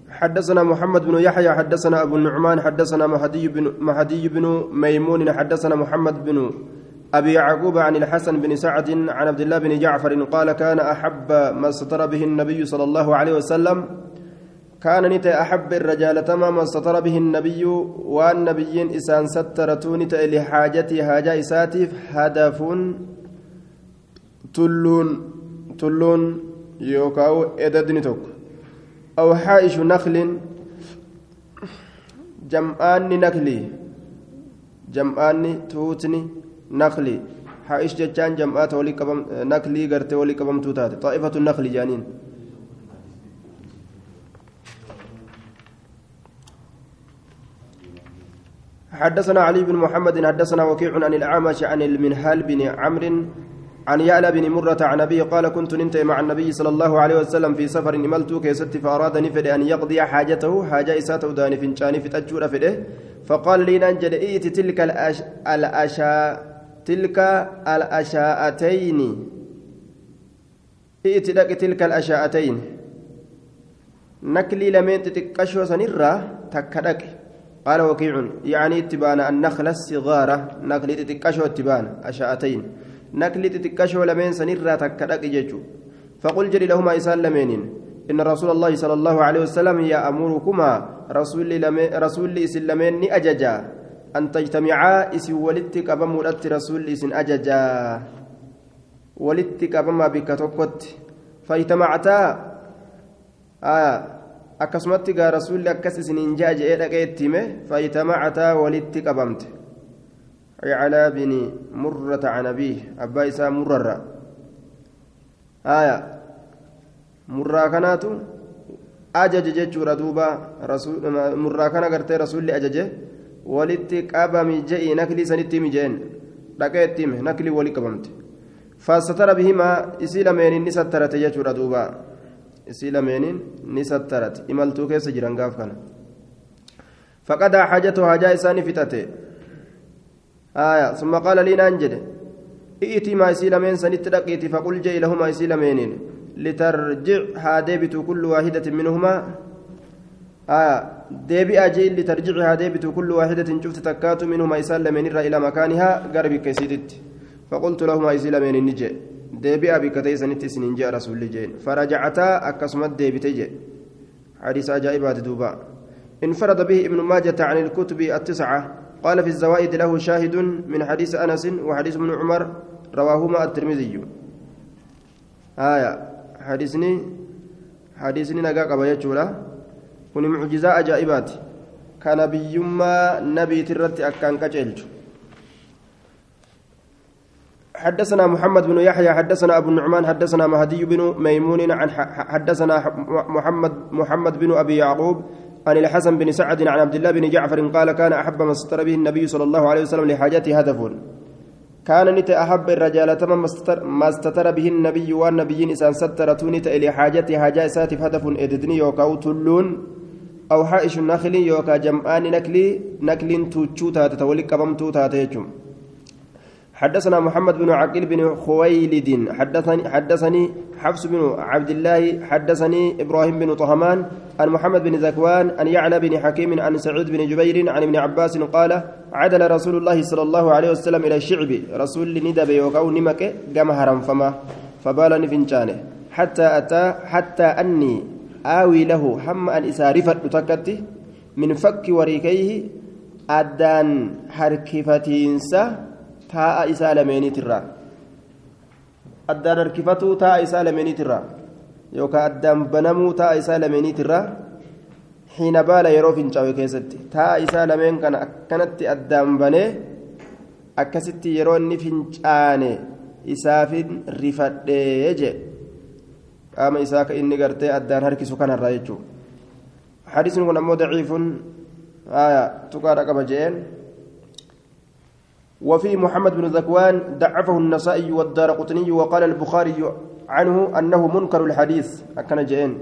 حدثنا محمد بن يحيى حدثنا أبو النعمان حدثنا مهدي بن ميمون حدثنا محمد بن أبي يعقوب عن الحسن بن سعد عن عبد الله بن جعفر قال كان أحب ما استتر به النبي صلى الله عليه وسلم كان نتا أحب الرجال تمام ما استتر به النبي والنبيين إسان سترتون لحاجتي حاجة إساتف هدف تلون يوكاو إددني توك أو حائش نخل جمعان توتني نخلي حائش جتان جمعات ولي كبم نخلي غرتي ولي كبم توتات طائفة النخل جانين حدثنا علي بن محمد حدثنا وكيع عن الأعمش عن المنهال بن عمرو عن يعلى بن مرة عن أبيه قال كنت ننتهي مع النبي صلى الله عليه وسلم في سفر إملت كيست فأراد نفد أن يقضي حاجته حاجة إساته داني فنشاني في تجور فده فقال لي ننجد إيت تلك الأشاءتين إيت لك تلك الأشاءتين نكلي لمن تتكشو سنرة تكدك قال وكيع يعني اتبان النخل الصغارة نكلي تتكشو اتبان أشاءتين نكلي تتكشو لمن سنرة تكدك جيجو فقل جري لهما إسان لمنين إن رسول الله صلى الله عليه وسلم يأمركما رسول إسلامين أججا أن تجتمعا إسي ولدتك أبمولت رسول إسن أججا ولدتك أبما بك تقوت فاجتمعتا أكسمتك رسول أكسس ننجاج إيرقيتime فاجتمعتا ولدتك أبمت على بن مرة عن أبيه أبا إسا مرة مرة كانت أجج جيتشورا دوبا رسول مرة كان قرتي رسول أججه ولدتك أبمي جئي نكلي سنتي مجين لقيتime نكلي ولي قبمت فستر بهما إسيلمين نسترت جيتشورا دوبا إسيلمين نسترت إمالتو كيس جرانقاف كان فقد حاجته حاجة إساني فتته ثم قال لي ننجد ائتي ما إسيلمين سنترقيتي فقل جئ لهما إسيلمين لترجع هادبت كل واحدة منهما ديبي أجي لترجع هادبت كل واحدة شفت تكات منهما إسلمين إلى مكانها قرب كيسيدت فقلت لهما إسلمين نجي ديبي أبي كتيس نتسنين جاء رسول جين فرجعتا أكسمت ديبي تجي حديث أجائبات دوبا انفرد به ابن ماجة عن الكتب التسعة قال في الزوائد له شاهد من حديث أنس وحديث ابن عمر رواهما الترمذي حديثني نقا قبا يجولا كن معجزة أجائبات كان بيما نبي ترت أكان كجلج حدثنا محمد بن يحيى حدثنا أبو النعمان حدثنا مهدي بن ميمون عن حدثنا محمد بن أبي يعقوب عن الحسن بن سعد عن عبد الله بن جعفر قال كان أحب ما استتر به النبي صلى الله عليه وسلم لحاجته هدف كان نت أحب الرجال تمام ما استتر به النبي والنبيين إنسان سترتون لحاجته حاجة ساتف هدف إددني يوكا تلون أو حائش النخل يوكا جمعان نكل توتشوتا تتولي كبمتو تاتيجم حدثنا محمد بن عقيل بن خويلد حدثني حفص بن عبد الله حدثني إبراهيم بن طهمان عن محمد بن ذكوان عن يعلى بن حكيم عن سعيد بن جبير عن ابن عباس قال عدل رسول الله صلى الله عليه وسلم إلى الشعب رسول ندب يوكاو نمك قام هرم فبالني فنجانه حتى أني آوي له هم أن إسارفت تكتي من فك وريكيه أدان حركفتينسا تاء إسالميني ترى أدان ركفتو تاء إسالميني ترى يوكا أدان بنمو تاء إسالميني ترى حين بال يروف إنشاوي كيستي تاء إسالمين كانت أدان بني أكستي يرون نفنشاني إسافين رفت يجي أما إساك إني قرتي أدان هركسو كان الرأيجو حديث كنا مو ضعيف تقارك بجين وفي محمد بن ذكوان ضعفه النسائي والدارقطني وقال البخاري عنه أنه منكر الحديث أكن جئين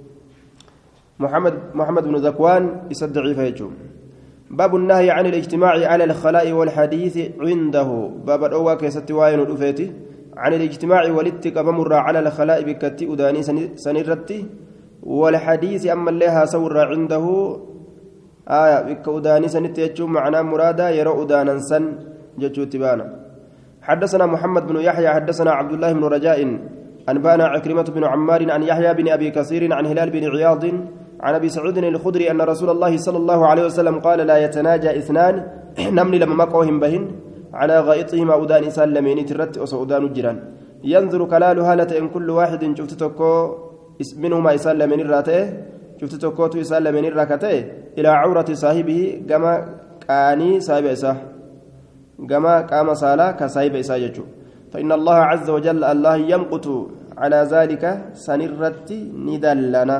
محمد بن ذكوان يسد ضعيف يجوم باب النهي عن الاجتماع على الخلاء والحديث عنده باب الأوى كيست واين الأفيتي عن الاجتماع والاتك بمر على الخلاء بكتي أداني سنرتي والحديث أما اللي هاسور عنده بك أداني سنتيجو معنى مرادا يرى أدانا سن جتشو تبانا حدثنا محمد بن يحيى حدثنا عبد الله بن رجاء أنبانا عكرمة بن عمار عن يحيى بن أبي كثير عن هلال بن عياض عن أبي سعود الخدري أن رسول الله صلى الله عليه وسلم قال لا يتناجى اثنان نمني لما مقوهم بهن على غائطهما أدان سلمين ترت وسودان الجيران ينظر كلال هالة إن كل واحد شفت تكو منهما يسلمين الراته شفت تكو يسلمين الراكته إلى عورة صاحبه كما كاني صاحب إساه كما قام صالا كصاحب إساه يجو فإن الله عز وجل الله يمقت على ذلك سنرت ندلنا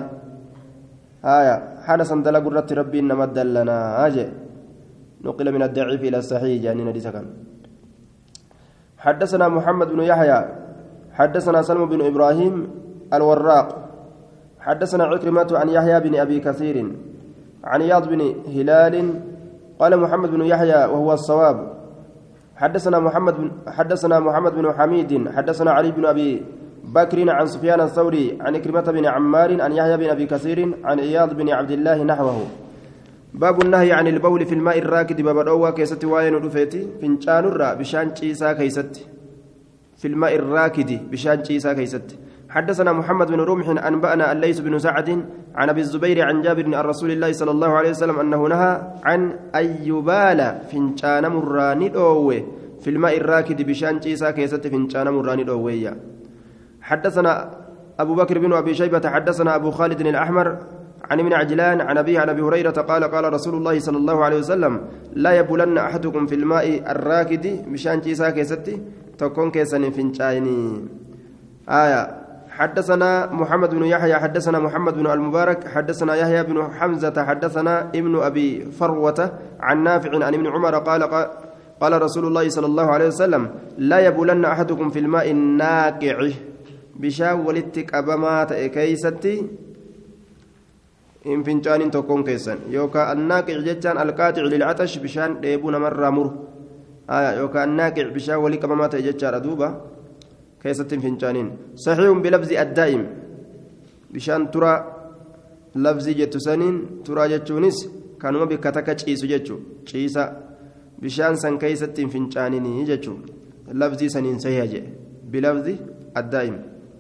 حال سندل قرة ربي إنما دلنا أجي نقل من الضعيف إلى الصحيح يعني نديس كان حدثنا محمد بن يحيى حدثنا سلم بن إبراهيم الوراق حدثنا عكرمة عن يحيى بن أبي كثير عن اياض بن هلال قال محمد بن يحيى وهو الصواب حدثنا محمد بن حميد حدثنا علي بن أبي بكر عن سفيان الثوري عن كريمة بن عمار عن يحيى بن أبي كثير عن اياض بن عبد الله نحوه باب النهي عن البول في الماء الراكد باب الأوى كيست واين رفيتي فنشان الرا بشان شيسا كيست في الماء الراكد بشان شيسا كيست حدثنا محمد بن رمح أنبأنا الليث بن سعد عن أبي الزبير عن جابر عن رسول الله صلى الله عليه وسلم أنه نهى عن أن يبال فنشان مراني أوي في الماء الراكد بشان شيسا كيست فنشان مراني أوي حدثنا أبو بكر بن أبي شيبة حدثنا أبو خالد الأحمر عن ابن عجلان عن أبي عن أبي هريرة قال قال رسول الله صلى الله عليه وسلم لا يبولن أحدكم في الماء الراكد مشان جيسا كيستي تكون كيسن فنشايني حدثنا محمد بن يحيى حدثنا محمد بن المبارك حدثنا يحيى بن حمزة حدثنا ابن أبي فروة عن نافع عن ابن عمر قال رسول الله صلى الله عليه وسلم لا يبولن أحدكم في الماء الناقع بشان ولتك أبما كيستي إن فنجان تكون كيسا يوكا الناقع جتان القاطع للعطش بشان ديبون مرة مر يوكا الناقع بشان ولك ما تجتار دوبا كيسة فنجانين صحيح بلفظ الدائم بشان ترى لفظ جتسانين ترى جتونيس كانوا بكتك تشيسو جتشو تشيسا بشان سن كيسة فنجانين جتشو لفظ سنين سيهاجي بلفظ الدائم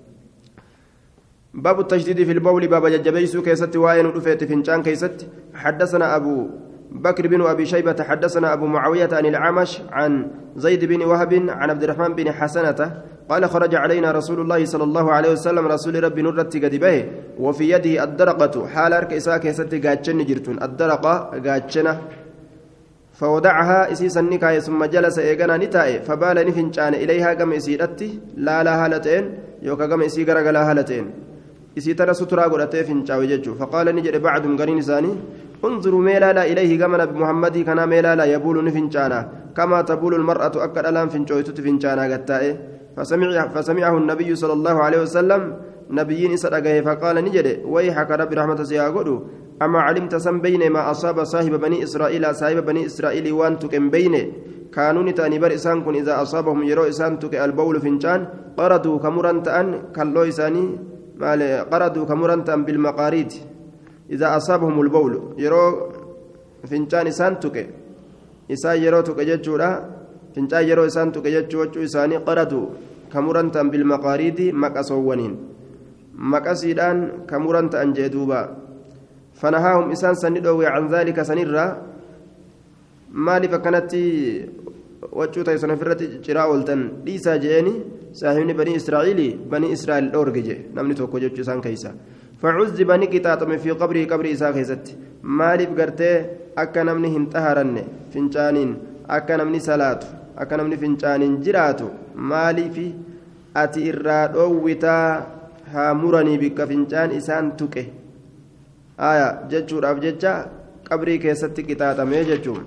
باب التجديد في البول باب ججبيسو كيست واين رفيت فنجان كيست حدثنا أبو بكر بن أبي شيبة حدثنا أبو معاوية عن العمش عن زيد بن وهب عن عبد الرحمن بن حسنة قال خرج علينا رسول الله صلى الله عليه وسلم رسول ربي نرت قدبه وفي يده الدرقة حال أركيسا كيست قاتشن جرتون الدرقة قاتشنة فودعها إسيسا نكاية ثم جلس إيقنا نتائي فبال نفنجان إليها قم إسيرتي لا لا هالتين يوكا قم إسي قرق لا هالتين إسي ترى سترى قرأتي فنجاوي ججو فقال نجد بعد قرين ثاني انظروا ميلالا إليه قمنا بمحمد كان ميلالا يبول نفنجانا كما تبول المرأة أكد ألام فنجويتت فنجانا قتائي فسمعه النبي صلى الله عليه وسلم نبيين إسرقه فقال نجد ويحك رب رحمة سياغدو أما علمت سم بين ما أصاب صاحب بني إسرائيل صاحب بني إسرائيل وانتك بين كانوا نتاني بر إسان كن إذا أصابهم يرو إسان تك البول فنجان قردوا كمرنتان كاللو إساني قردوا كمرنتان بالمقاريد إذا أصابهم البول يرو فنجان إسان تك إسان يرو تك ججورا فنجان يرو إسان تك ججوچو إساني قردوا كمرنتان بالمقاريد مكسوونين مكسيدان كمرنتان جدوبا فنهاهم إسان سندوا عن ذلك سنرا مالي فكانت وجوتا سنفرت جراء ولتن ليسا جيني ساهمني بني إسرائيل أورجي نمني توكو جوجو سان كيسا فعذب نكتاتم في قبر إسا كيست مالي بقرتي أكا نمني هنتهرن فنجانين أكا نمني صلاة أكا نمني فنجانين جراتو مالي في أتي إراد أوتا هامرني بك فنجان إسان توكي ججور أبججا قبري كيستي كتاتم يججون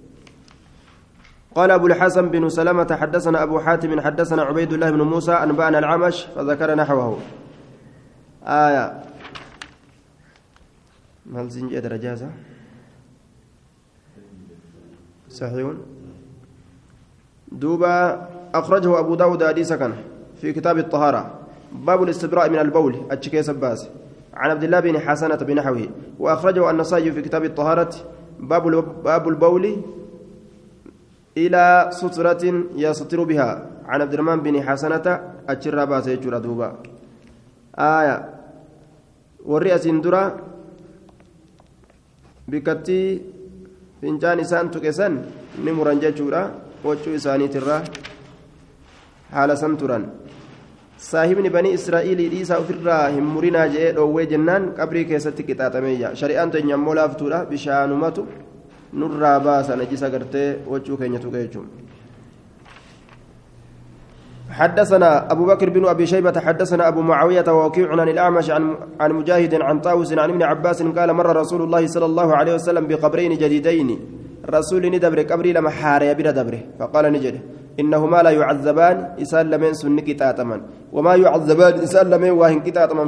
قال أبو الحسن بن سلمة حدثنا أبو حاتم حدثنا عبيد الله بن موسى أنبأنا العمش فذكر نحوه هل زنجي درجازة صحيح دوبا أخرجه أبو داود حديثا في كتاب الطهارة باب الاستبراء من البول أتشكي سباس عن عبد الله بن حسنة بنحوه وأخرجه النسائي في كتاب الطهارة باب البول إلى سترة يستر بها عن عبد الرحمن بن حسنة أجر باسي دوبا آية والرئة درا بكتي فنجان إسان تكسن نمران ججورا وجو إساني ترى حال سنتران صاحبني بني إسرائيل إيسا أفرا همورنا جاء أوي جنان قبري كيستي كتاتمية شريعان تنيمو لافتورا بشانوماتو نرى باسا نجيسا قرتي وجو كينيتو كيجوم حدثنا أبو بكر بن أبي شيبة حدثنا أبو معاوية ووكيع عن الأعمش عن مجاهد عن طاووس عن ابن عباس قال مر رسول الله صلى الله عليه وسلم بقبرين جديدين رسول ندبر قبري لما حاري بلا دبره فقال نجد إنهما لا يعذبان إسال لمن سن كتاتما وما يعذبان إسال لمن واهن كتاتما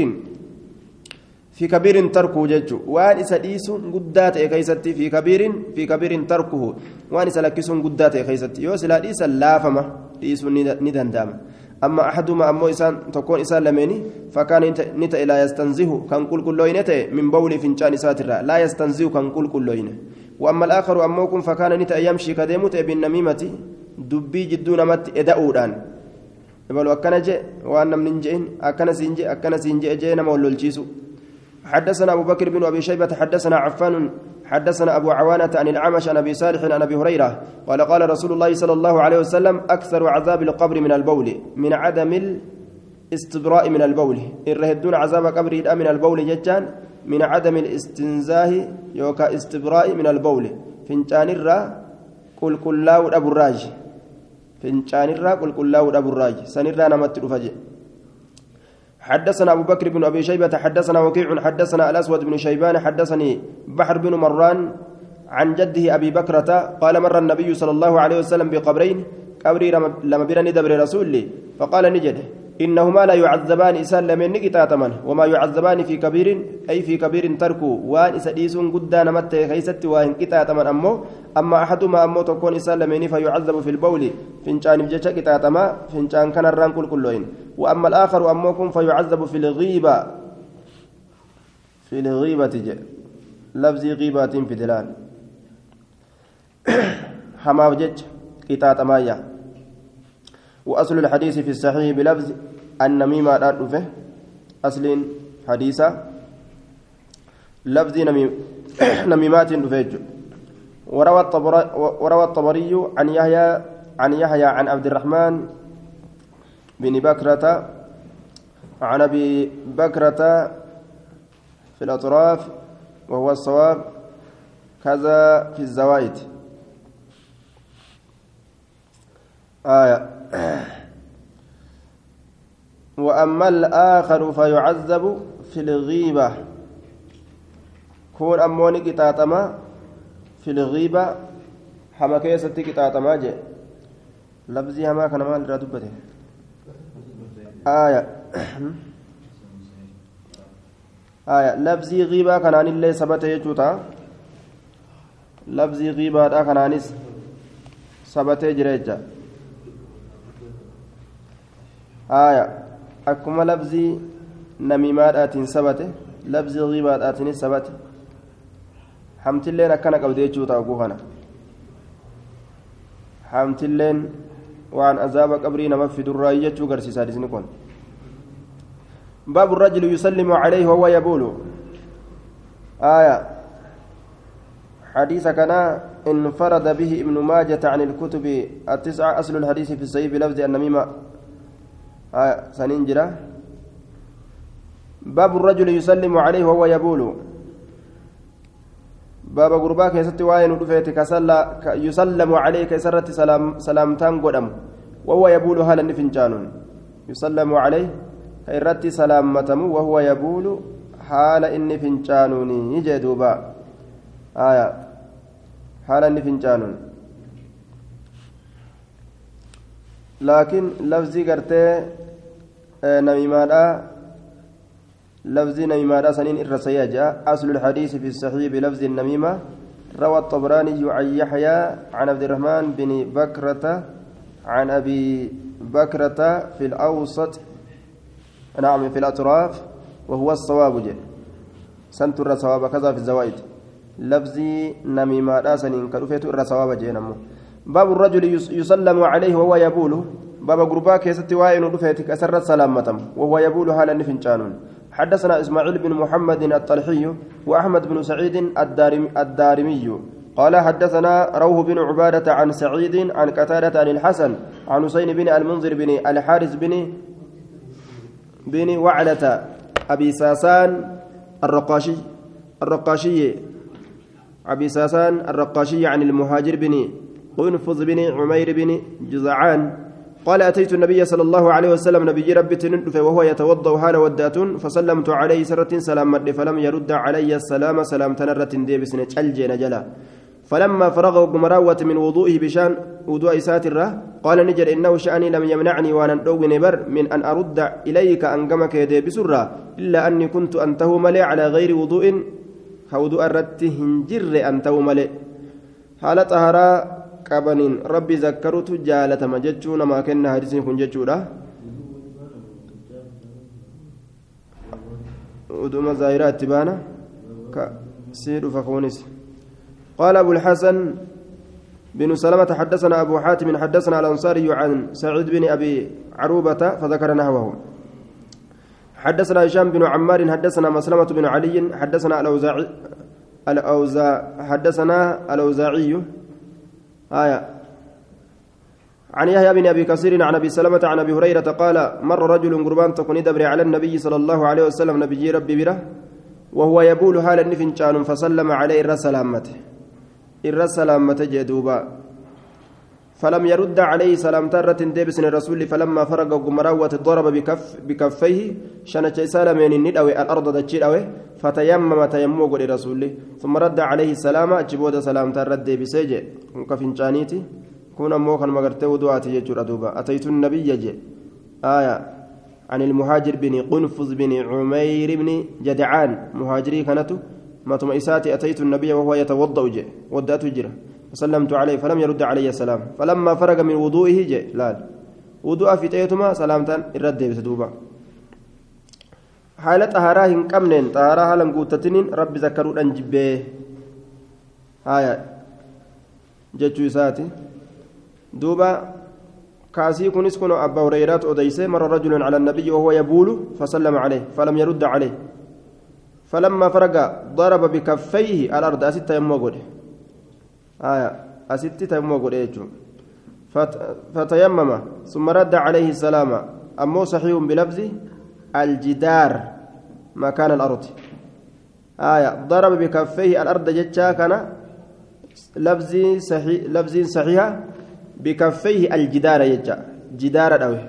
في كبير تركه جج وان إسديس قدات كيستي في كبير تركه وان إسلكس قدات كيستي يوسل إيس اللافمة إيس ندندام أما أحدهما أمو إسان تكون إسان لمني فكان نتا لا يستنزه كان كل لوينته من بول فنجان ساترا لا يستنزه كان كل لوينه وأما الآخر أموكم فكان نتا يمشي كديمت بالنميمة دبي جدون مت إداؤدان يقولوا أكنج وأنا من جين أكن سنجي جينا مولول جيسو حدثنا أبو بكر بن أبي شيبة حدثنا عفان حدثنا أبو عوانة عن العمش عن أبي صالح عن أبي هريرة قال قال رسول الله صلى الله عليه وسلم أكثر عذاب القبر من البول من عدم الاستبراء من البول الرهدون عذاب قبر من البول ججان من عدم الاستنزاه يوكا استبراء من البول فنجان الرا قل كلاو أبو الراج فنجان الرا قل كلاو أبو الراج سنرا نمت رفجي حدثنا أبو بكر بن أبي شيبة حدثنا وكيع حدثنا الأسود بن شيبان حدثني بحر بن مران عن جده أبي بكرة قال مر النبي صلى الله عليه وسلم بقبرين قبري لما برني دبر رسولي فقال نجد إنهما لا يعذبان إسان لمن نكتاتمن وما يعذبان في كبير أي في كبير تركوا وان إسديس قدان مت خيست وان كتاتمن أما أحدهما أمو تكون إسان لمن فيعذب في البول فنشان بجتش كتاتما فنشان كان الرانكل كلين وأما الآخر أموكم فيعذب في الغيبة تجي لفظ غيبة في دلال حما بجتش كتاتمايا وأصل الحديث في الصحيح بلفظ النميمة رأفه أصل حديثة لفظ نميمات رفيج وروى الطبري عن يحيى عن عبد الرحمن بن بكرة عن أبي بكرة في الأطراف وهو الصواب كذا في الزوائد آية وأما الآخر فيعذب في الغيبة كون أموني كتاتما في الغيبة حما كيستي كتاتما جي لفظي هما كان مال ردبته آية لفظي غيبة كان عن الله ثبت يجوتا لفظي غيبة كان عن ثبت جريجا akkuma labzii namimaadhaatiin sabate labzii ghiibaadhaatiin sabate hamtilleen akkana qabde jechuu ta'a guufana hamtilleen waan azaaba qabrii nama fidurraayi jechuu garsiisaa disni kun باب الرجل يسلم عليه وهو يبول حديث كان انفرد به ابن ماجة عن الكتب التسعة أصل الحديث في الصحيح بلفظ النميمة سننجرة باب الرجل يسلم عليه وهو يبول باب غرباك يستي وين ودفيت يسلم عليك سرت سلامتان قدم وهو يبول هل فنجان يسلم عليه خيرت سلامتم وهو يبول حال إن فنجان يجدوبا حال إن فنجان لكن لفظي قرتي نميمادا لفظي نميمادا سنين الرسياجة أصل الحديث في الصحيح بلفظ النميمة روى الطبراني عن يحيى عن عبد الرحمن بن بكرة عن أبي بكرة في الأوسط نعم في الأطراف وهو الصواب جي سنت الرصواب كذا في الزوائد لفظي نميما راسن كرفيت الرصواب جي نمو باب الرجل يسلم عليه وهو يبول باب غربا كيست واين رفيتك أسر سلامة وهو يبول حال نفنشانون حدثنا إسماعيل بن محمد الطلحي وأحمد بن سعيد الدارمي قال حدثنا روح بن عبادة عن سعيد عن قتادة عن الحسن عن حسين بن المنذر بن الحارث بن وعلة أبي ساسان الرقاشي أبي ساسان الرقاشي عن المهاجر بن قنفذ بن عمير بن جزعان قال أتيت النبي صلى الله عليه وسلم نبي ربي تندف وهو يتوضأ حال ودات فسلمت عليه سرة سلام فلم يرد علي السلام سلام تنرة ديبس نجلج نجلا فلما فرغ مراوة من وضوئه بشان وضوء ساتره قال نجر إنه شأني لم يمنعني وأنا أدون بر من أن أرد إليك أنقمك ديبسرة إلا أني كنت أنته ملي على غير وضوء هودوء الرته هنجر أنته ملي حال طهرا قبنين ربي ذكرت جالة مججون ما كنا هارسين كن ججورا ودوم زائرات تبانا كسير فخونس قال أبو الحسن بن سلمة حدثنا أبو حاتم حدثنا الأنصاري عن سعيد بن أبي عروبة فذكر نحوه حدثنا هشام بن عمار حدثنا مسلمة بن علي حدثنا الأوزاعي آية عن يحيى بن أبي كثير عن أبي سلمة عن أبي هريرة قال مر رجل قربان تكون دبر على النبي صلى الله عليه وسلم نبي ربي بره وهو يبول حال النفنشان فسلم عليه الرسلامة جدوبا فلم يرد عليه سلام ترة ديبس الرسول فلما فرغ قمراوة ضرب بكفيه شنة سالمين الندوي الأرض دجيروي فتيمم تيمم لرسوله ثم رد عليه السلام أجبود سلام ترة ديبس جي كفنشانيتي كون موخا مغرتي ودواتي يجور أدوبا أتيت النبي جي آية عن المهاجر بن قنفذ بن عمير بن جدعان مهاجري كانت ما تمئساتي أتيت النبي وهو يتوضأ جي ودأت جره فسلمت عليه فلم يرد علي السلام فلما فرغ من وضوئه جي لا وضوء في تيتما سلامتان الرد بسدوبا حالة طهارة كمنين طهارة هلم قوتتنين رب ذكروا أنجبه هايا جتشو ساتي دوبا كاسي كنس كنو أبا هريرة أديسي مر رجل على النبي وهو يبول فسلم عليه فلم يرد عليه فلما فرغ ضرب بكفيه الأرض أستة يموغل أستة يموغل فتيمم ثم رد عليه السلام أمو صحيح بلفظ الجدار مكان الأرض ضرب بكفيه الأرض جتشا كان لفظ صحيح بكفيه الجدار يجا جدار دوي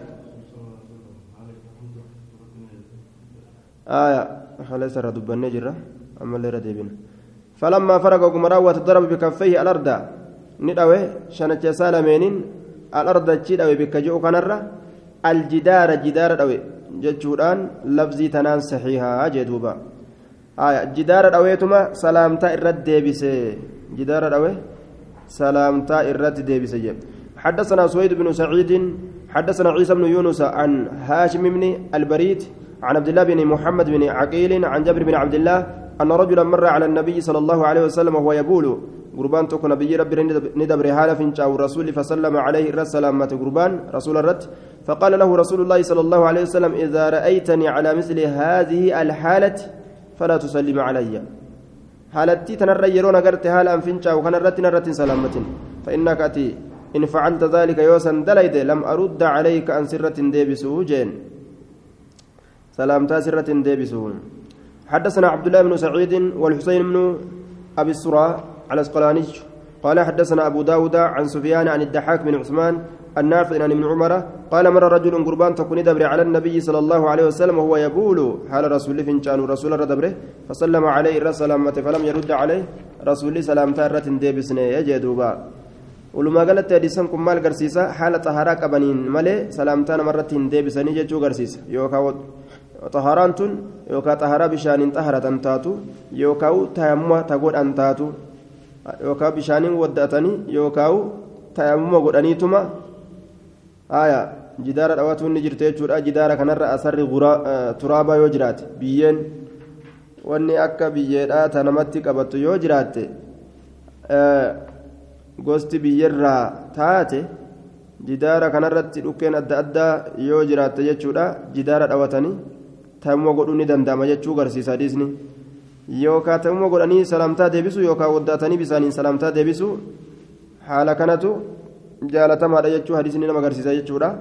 خلاص ردب النجرة أما اللي رديبنا فلما فرغ قمراوة ضرب بكفيه الأرض ندوي شنت سالمين الأرض تشيدوي بكجو كنرة الجدار جدار دوي جتشوران لفظي تنان صحيحة جدوبا جدار دويتما سلامتا الرد ديبسي جدار دوي سلامتا الرد ديبسي حدثنا سويد بن سعيد حدثنا عيسى بن يونس عن هاشم بن البريد عن عبد الله بن محمد بن عقيل عن جابر بن عبد الله أن رجلا مر على النبي صلى الله عليه وسلم وهو يبول قربان تكون نبي ربي ندبر حالة فنشاو الرسول فسلم عليه الرسلامة قربان رسول الرد فقال له رسول الله صلى الله عليه وسلم إذا رأيتني على مثل هذه الحالة فلا تسلم علي حالتي تنرى يرون قرت حالا فنشاو كان الرد سلامة فإنك أتي إن فعلت ذلك يوسا دليد لم أرد عليك عن سرة ديبسو جين سلامتا سرة ديبسو حدثنا عبد الله بن سعيد والحسين بن أبي السراء على الأسقلاني قال حدثنا أبو داود عن سفيان عن الضحاك بن عثمان النافع عن ابن عمر قال مر رجل قربان تكون دبر على النبي صلى الله عليه وسلم وهو يبول حال رسول فنشان رسول دبره فسلم عليه الرسلامة فلم يرد عليه رسول سلامتا رة ديبسني يجدوبا ولما قالت حديثا كم مال غرسيسا حالة طهارة قبنين مالي سلامتان مرة ديبسني جتشو غرسيسا يوكا طهارانتون يوكا طهارة بشان طهرة أنتاتو يوكا تيمم تقول أنتاتو يوكا بشان ودأتني يوكا تيمم قد أنيتما جدار الأواتون نجرت يجور جدار كنر أثر ترابا يجرات بيين واني أكا بييرا تنمتك أبطو يجرات gosti biyyarraa taate jidaara kanarratti dhukkeen adda addaa yoo jiraatte jechuudha jidaara dhawatanii taa'umma godhuu ni danda'ama jechuu garsiisa hadiisni yookaan taa'umma godhanii salaamtaa deebisu yookaan waddaatanii bisaaniin salaamtaa deebisu haala kanatu jaalatamaadha jechuu hadiisni nama garsiisa jechuudha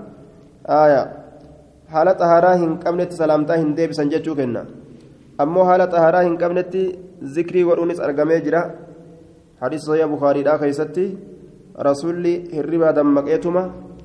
haala xahaaraa hin qabnetti salaamtaa hin deebisan jechuu kenna ammoo haala xahaaraa hin qabnetti zikrii godhuunis argamee jira. حديث صحيح بخاري لا كيستي رسولي هربا دمقيتما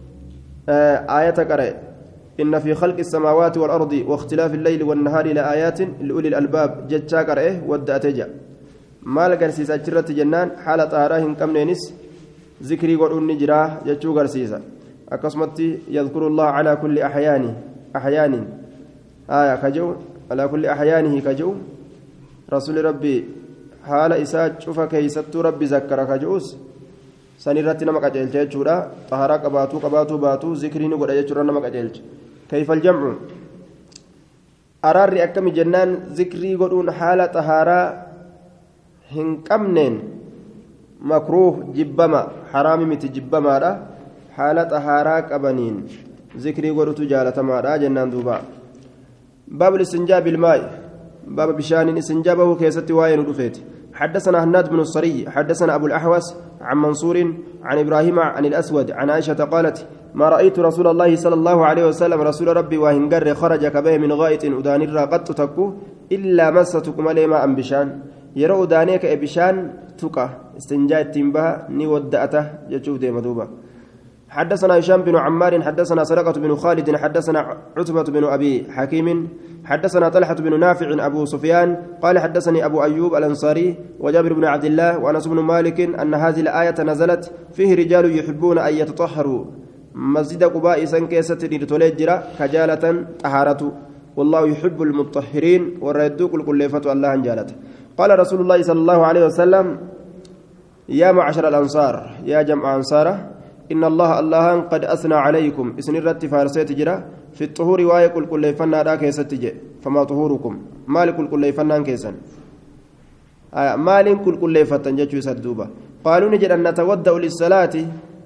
آية قرأ إن في خلق السماوات والأرض واختلاف الليل والنهار لآيات لأولي الألباب جتشا قرأ ودأتجا مال قرسيسا جرة جنان حالة طهراهن كم نينس ذكري قرؤون نجراه جتشو قرسيسا أقسمتي يذكر الله على كل أحيان كجو على كل أحيانه كجو رسول ربي haala isaa cufa keeysattuu rabbi zakkara kajuus san irratti nama qajeelcha jechuudha xaharaa qabaatuu baatuu zikrii ni godha jechuudha nama qajeelcha kayfal jamcu araarri akkami jennaan zikrii godhuun haala xaharaa hin qabneen makruuh jibbama haraami miti jibbamaadha haala xaharaa qabaniin zikrii godhutu jaalatamaadha jennaan duuba baabul istinjaa bilmaa'i باب بشان استنجابه كيست واين ودفيت حدثنا هناد بن الصري حدثنا أبو الأحوص عن منصور عن إبراهيم عن الأسود عن عائشة قالت ما رأيت رسول الله صلى الله عليه وسلم رسول ربي وهنجر خرج كبه من غائط أدانر قد تكو إلا مستكم لما أم بشان يرى أدانيك بشان تكا استنجاء تنبه نودأته يجود مدوبة حدثنا هشام بن عمار حدثنا سرقة بن خالد حدثنا عتبة بن أبي حكيم حدثنا طلحة بن نافع أبو سفيان قال حدثني أبو أيوب الأنصاري وجابر بن عبد الله وأنس بن مالك أن هذه الآية نزلت فيه رجال يحبون أن يتطهروا مسجد قباء سنكيسة لتولجرا كجالة طهارة والله يحب المطهرين والردوك الكليفة الله جالته قال رسول الله صلى الله عليه وسلم يا معشر الأنصار يا جمع أنصاره إن الله قد أثنى عليكم إسن الرت فارسيت جرا في الطهور ويقول كل فنا ذاك يستجي فما طهوركم مالك كل فنا كيسن مالك كل فتن جتشو سدوبا قالوا نجد أن نتودأ للصلاة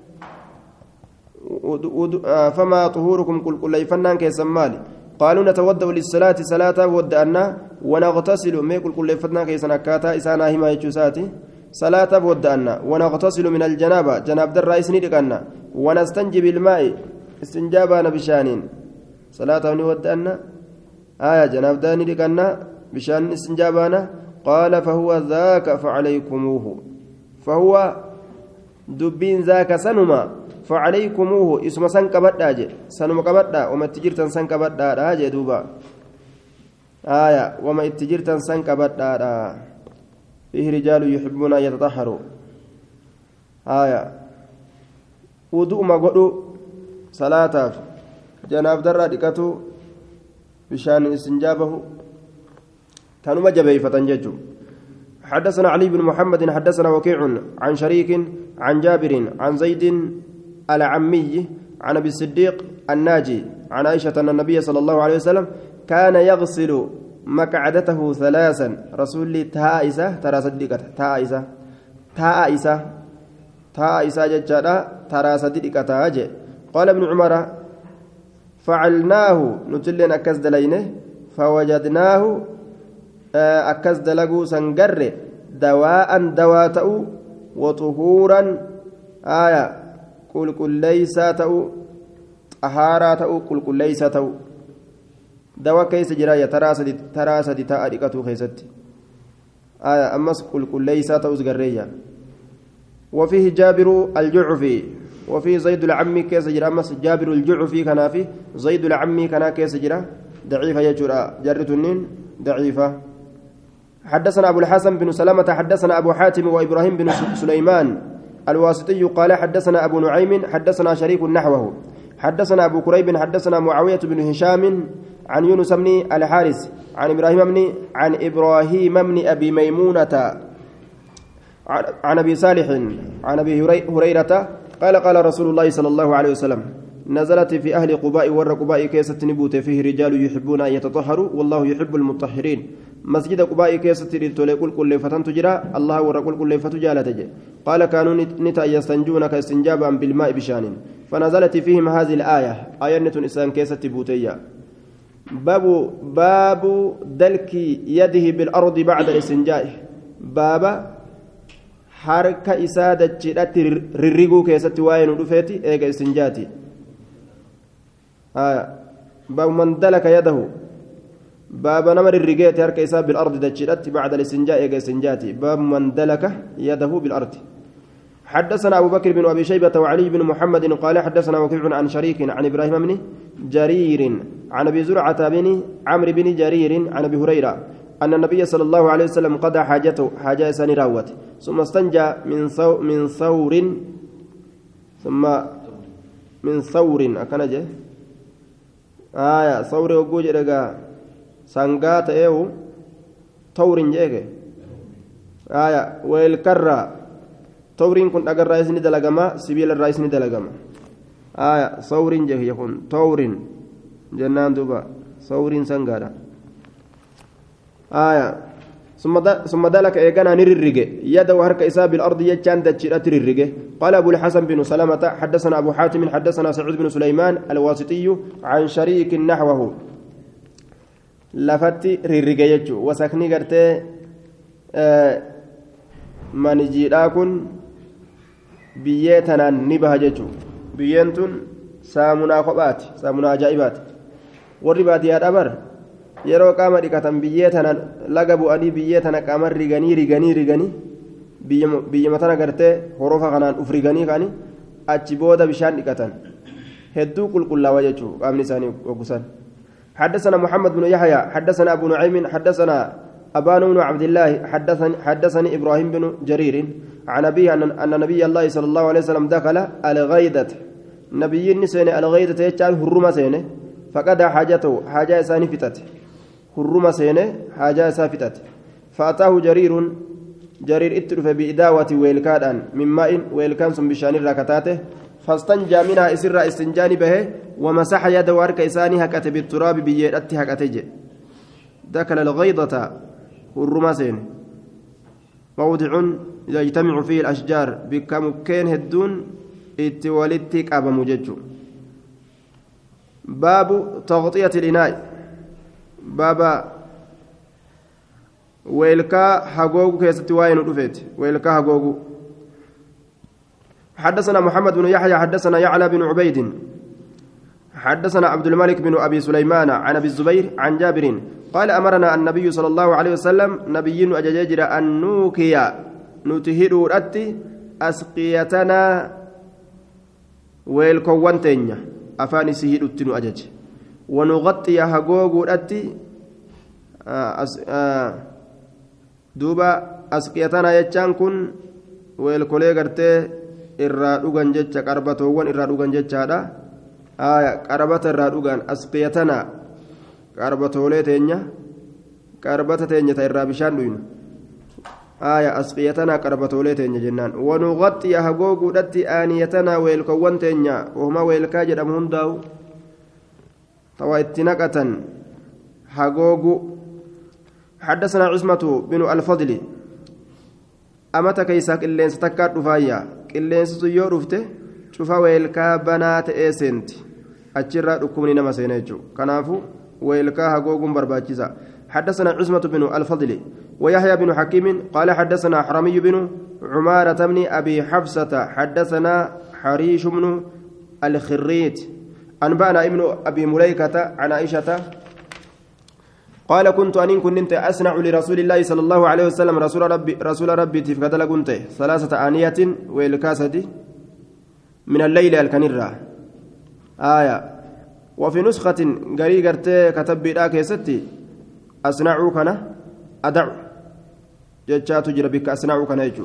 فما طهوركم كل فنا كيسن مالي قالوا نتودأ للصلاة صلاة ودأنا ونغتسل ميكل كل فنا كيسن أكاتا إسانا هما يجوساتي صلاة بودأنا ونغتسل من الجنابة جناب در رئيس ندقنا ونستنجي بالماء استنجابنا بشانين صلاة ودأنا جناب داني ندقنا بشان استنجابنا قال فهو ذاك فعليكموه فهو دبين ذاك سنما فعليكموه اسم سنكبدا سنما كبدا وما تجرتن سنكبدا راجي دوبا وما تجرتن سنكبدا فيه رجال يحبون أن يتطهروا وضوء ما قدوا صلاة جناب درة دكتو بشان استنجابه كانوا مجبي فتنججوا حدثنا علي بن محمد حدثنا وكيع عن شريك عن جابر عن زيد العمي عن أبي الصديق الناجي عن عائشة أن النبي صلى الله عليه وسلم كان يغسل مقعدته ثلاثا رسول تائسة ترى صديقة تائسة ججارة ترى صديقة أجي قال ابن عمر فعلناه نتلين أكز دلينه فوجدناه أكز دلقو سنقر دواء دواته وطهورا كل ليس تأو طهارة كل ليس تأو دواء كيس جراية تراسد تأريكته خيست أمس كل ليس تأوزقرية وفيه جابر الجعفي وفيه زيد العمي كيس جرا أمس جابر الجعفي كان فيه زيد العمي كان كيس جرا ضعيفة يجرا جرة النين ضعيفة حدثنا أبو الحسن بن سلامة حدثنا أبو حاتم وإبراهيم بن سليمان الواسطي قال حدثنا أبو نعيم حدثنا شريك نحوه حدثنا أبو كريب حدثنا معاوية بن هشام عن يونس بن الحارث عن إبراهيم بن أبي ميمونة عن أبي صالح عن أبي هريرة قال قال رسول الله صلى الله عليه وسلم نزلت في أهل قباء ور قباء كيسة نبوت فيه رجال يحبون أن يتطهروا والله يحب المطهرين مسجد قباء كيسة رجال كل فتن تجرى الله ور كل فتجالة قال كانوا نتا يستنجون كاستنجابا بالماء بشان فنزلت فيهم هذه الآية آية إنسان كيسة بوتية باب دلك يده بالأرض بعد الاستنجاء باب حركة إسادة جرات ررقو كيسة واين ودفيتي إيجا استنجاتي باب من دلك يده باب نمر الرقيت حركة إسادة بالأرض دجرات بعد الاستنجاء إيجا استنجاتي باب من دلك يده بالأرض حدثنا أبو بكر بن أبي شيبة وعلي بن محمد قال حدثنا وكيع عن شريك عن إبراهيم بن جرير عن أبي زرعة بن عمرو بن جرير عن أبي هريرة أن النبي صلى الله عليه وسلم قضى حاجته حاجة سن راوت ثم استنجى من ثور ثم من ثور أكنجه ثور وجوج رجع سانغات إيو ثور جيك والكرة ثورين كنت أجر رئيس ندلجما سبيل الرئيس ندلجما ثورين جه يكون ثورين جنان دوبا ثورين سانغادا ثم ذلك إيجانا نررجه يده حركة إساب الأرض يجان دجرات ررجه قال أبو الحسن بن سلمة حدثنا أبو حاتم حدثنا سعود بن سليمان الواسطي عن شريك نحوه لفت ررجه يجو وسكني قرتي من جيراكن بيتنا نبه ججو بينتن سامنا خبات سامنا عجائبات والرباط يا أبر yeroo qaama dhiqatan biyyee tana laga bu'anii biyyee tana qaama riganii biyyama tana gartee horofa kanaan uf riganii kani achi booda bishaan dhiqatan hedduu qulqullaawa jechuu qaamni isaanii ogusan حدثنا محمد بن يحيى حدثنا أبو نعيم حدثنا أبان بن عبد الله حدثني إبراهيم بن جرير عن أبيه أن نبي الله صلى الله عليه وسلم دخل الغيدة نبي النسين الغيدة يجعل هرما سينه فقد حاجته حاجة ساني فتت هرما سينه حاجة سافتت فأتاه جرير اترف بإداوة ويلكان من ماء ويلكان ثم بشان الركتاته فاستنجى منها إسر استنجاني به ومسح يده وارك إساني هكت بالتراب بيئته هكتج دخل الغيضة هرما سينه موضع يجتمع فيه الأشجار بكمكين هدون اتوالدتك أبا مججو باب تغطية الإناء بابا ويلكا حقوق كيست واين ودفت ويلكا حقوق حدثنا محمد بن يحيى حدثنا يعلى بن عبيد حدثنا عبد الملك بن أبي سليمان عن أبي الزبير عن جابر قال أمرنا النبي صلى الله عليه وسلم نبي أجاجر أن نوكيا نتهر أتي أسقيتنا ويلكوانتين أفاني سهيد التنو أجاج ونغطي هقوق أتي دوبا أسقيتنا يجان كن ويلكولي قرتي irraa dhugan jecha qarbatoowwan irraa dhugan jechaadha qarbata irraa dhugan asqiyatana qarbatoolee teenya qarbata teenya ta irraa bishaan dhuynu asqiyatana qarbatoolee teenya jennaan wanuqatti hagooguudhatti aaniyatana weelkowwan teenya ohuma weelkaa jedhamu hundaa'u tawa itti naqatan hagoogu حدثنا عصمة بن الفضل أمتى كيساك اللين ستكاد رفايا اللين ستيو رفته شوفا ويلكا بنات إيسنت أجرى ركمني نما سينيجو كنافو ويلكا هقوقم برباجزا حدثنا عصمة بن الفضل ويحيى بن حكيم قال حدثنا حرمي بن عمارة بن أبي حفصة حدثنا حريش بن الخريت أنبأنا ابن أبي مليكة عن عائشة قال كنت أن كنت أصنع لرسول الله صلى الله عليه وسلم رسول ربي تفكدل كنت 3 آنية والكاسة من الليل الكنرة آية وفي نسخة قريقرت كتب راك ستي أصنع كنا أدع جتشات تجرى بك أصنع كنا يجو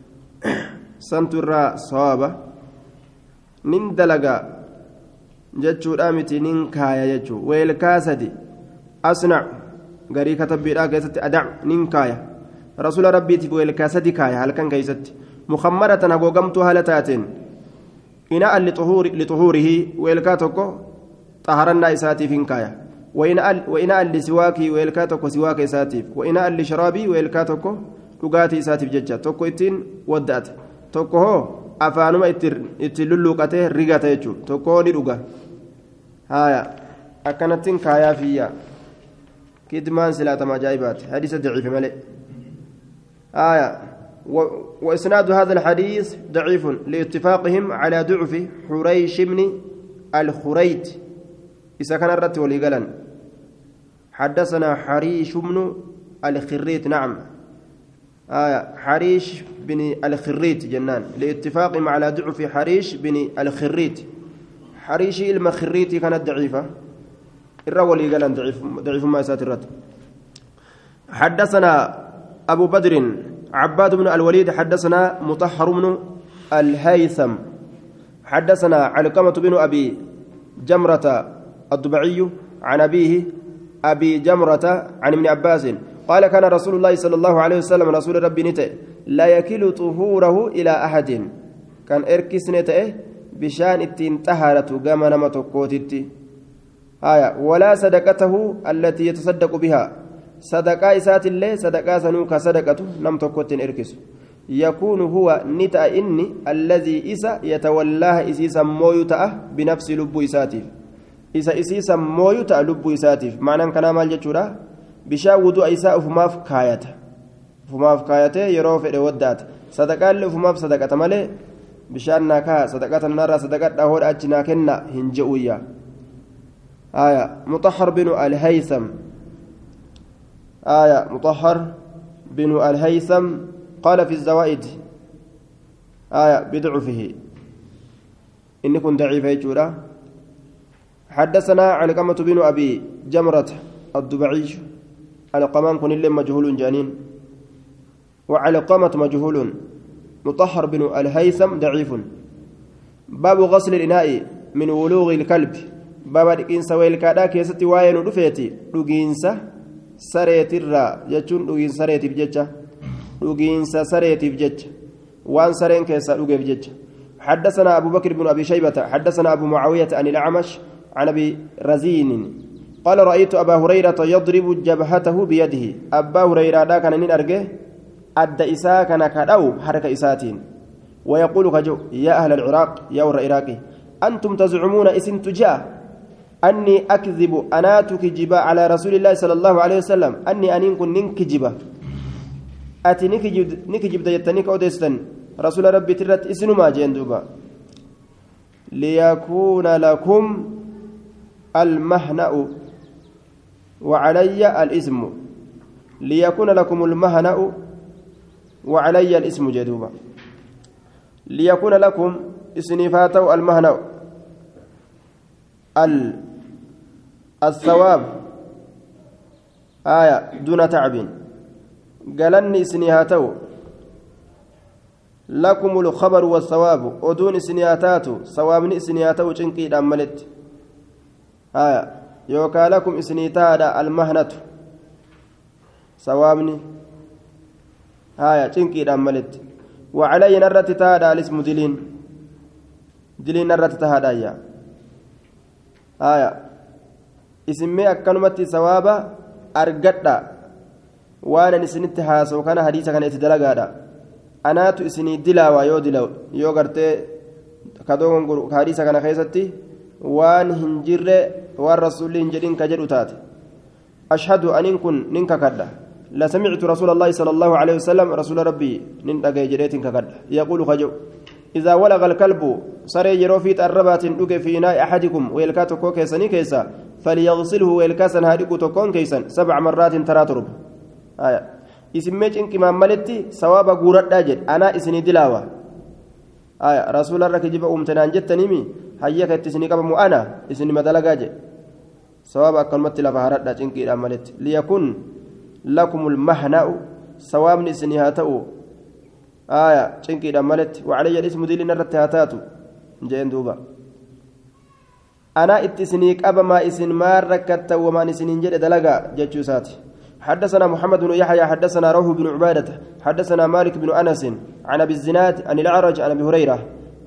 سنترى صوابة نندلقا جتشو رامتي ننكايا يجو والكاسة أصنع غري كتب بيرا كيست أدع نينكايا رسول ربي تبوي الكاسدي كايا هل كان كيست مخمرة نغوغمت هالتاتين إناء لطهوره ويلكاتوكو طهرنا إساتيف كايا وإناء لسواكي ويلكاتوكو سواك إساتيف وإناء لشرابي ويلكاتوكو dhugaatii isaatiif jecha tokko ittiin wadda'ate tokko hoo afaanuma itti lulluuqatee rigata jechuudha tokko ni dhuga haaya akkanattiin kaayaa fiyyaa kidmaan silaatama ajaa'ibaati hadiisa daciife malee haaya وإسناد هذا الحديث ضعيف لاتفاقهم على ضعف حريش بن الخريت إذا كان الرت وليقلن حدثنا حريش بن الخريت نعم حريش بن الخريت جنان لاتفاقهم على ضعف حريش بن الخريت حريش المخريت كانت ضعيفة الرولي قال ضعيف ما ساترت حدثنا أبو بدر عباد بن الوليد حدثنا مطهر بن الهيثم حدثنا علقمة بن أبي جمرة الضبعي عن أبيه أبي جمرة عن ابن عباس قال كان رسول الله صلى الله عليه وسلم رسول ربي نتئ لا يكل طهوره إلى أحد كان إركس نتئ بشان التين طهارة قام نمتكوتتي ولا صدقته التي يتصدق بها صدقاء إسات الله صدقاء سنوك صدقته نمتكوت إركس يكون هو نتأ إني الذي إسا يتولاها إسيسا مويتأ بنفس لب إساتف إسيسا مويتأ لب إساتف معنى كان مال جتشورا bishaan wudu'a isaa ufumaaf kaayate yeroo fedhe waddaate sadaqaallee ufumaaf sadaqata malee bishaan naa kaa sadaqata narraa sadaqadhaa hodha achi naa kenna hin je'uyya مطهر بن الهيثم مطهر بن الهيثم قال في الزوائد بضعفه إن كن ضعيف يجورا حدثنا علقمة بن أبي جمرة الضبعي علقمان كن اللي مجهول جانين وعلقمة مجهول مطهر بن الهيثم ضعيف باب غسل الإناء من ولوغ الكلب باب إنسا ويلكادا كيستي واين ودفيتي دوغينسا سريت الرا يجون دوغين سريت بججة دوغينسا سريت بججة وان سرين كيسا دوغي بججة حدثنا أبو بكر بن أبي شيبة حدثنا أبو معاوية عن الأعمش عن أبي رزين قال رأيت أبا هريرة يضرب جبهته بيده أبا هريرة دا كان نين أرجه أدى إساء كان كدو حركة إساتين ويقول كجو يا أهل العراق يا ور العراقي أنتم تزعمون إسن تجاه أني أكذب أنا تكجب على رسول الله صلى الله عليه وسلم أني أنين كن نكجبه أتي نكجب ديتنيك أوديستن رسول ربي ترت إسن ما جندوبا ليكون لكم المهنأ وعلي الاسم ليكون لكم المهنأ وعلي الاسم جدوبا ليكون لكم اسنفاتو المهنأ الثواب دون تعب قالني اسنهاتو لكم الخبر والثواب ودون اسنهاتات ثوابني اسنهاتو جنكي دملت يوكا لكم اسنيتادا المهنة ثوابني جنكي دملت وعلي نرت تادا الاسم دلين نرت تهدايا اسمي أكنمتي ثوابا أرقدا وانا نسنت هاسو كان حديثا كان يتدلقادا أنا تو اسني دلاوا يو غرتي كدوغن حديثا كان خيستي وان هنجر والرسول هنجرين كجر تات أشهد أن كن ننك كدا لا سمعت رسول الله صلى الله عليه وسلم رسول ربي ننك جريت كدا يقول خجو إذا ولغ الكلب سري جروفيت الربات دوك في إناء أحدكم ويلكاتو كيسني كيسا فليغسله ويلكاسن هاديكو تكون كيسن 7 مرات تراترب اسميت إنك ما ملتي ثواب غورت داجد أنا اسني دلاوة رسول الله كجب أمتنان جتني مي هيك تسني كبمو أنا اسني مدلقاجي ثواب أكلمت لفهرت داج إنك ملت ليكن لكم المهنأ ثواب نسني هاتو شنكي دملت وعلي الاسم دي لنرت هاتاتو جين دوبا أنا اتسنيك أبا ما اسن ما ركت وما نسنين جد دلقا جتشوساتي حدثنا محمد بن يحيى حدثنا روح بن عبادة حدثنا مالك بن أنس عن أبي الزناد عن الأعرج عن أبي هريرة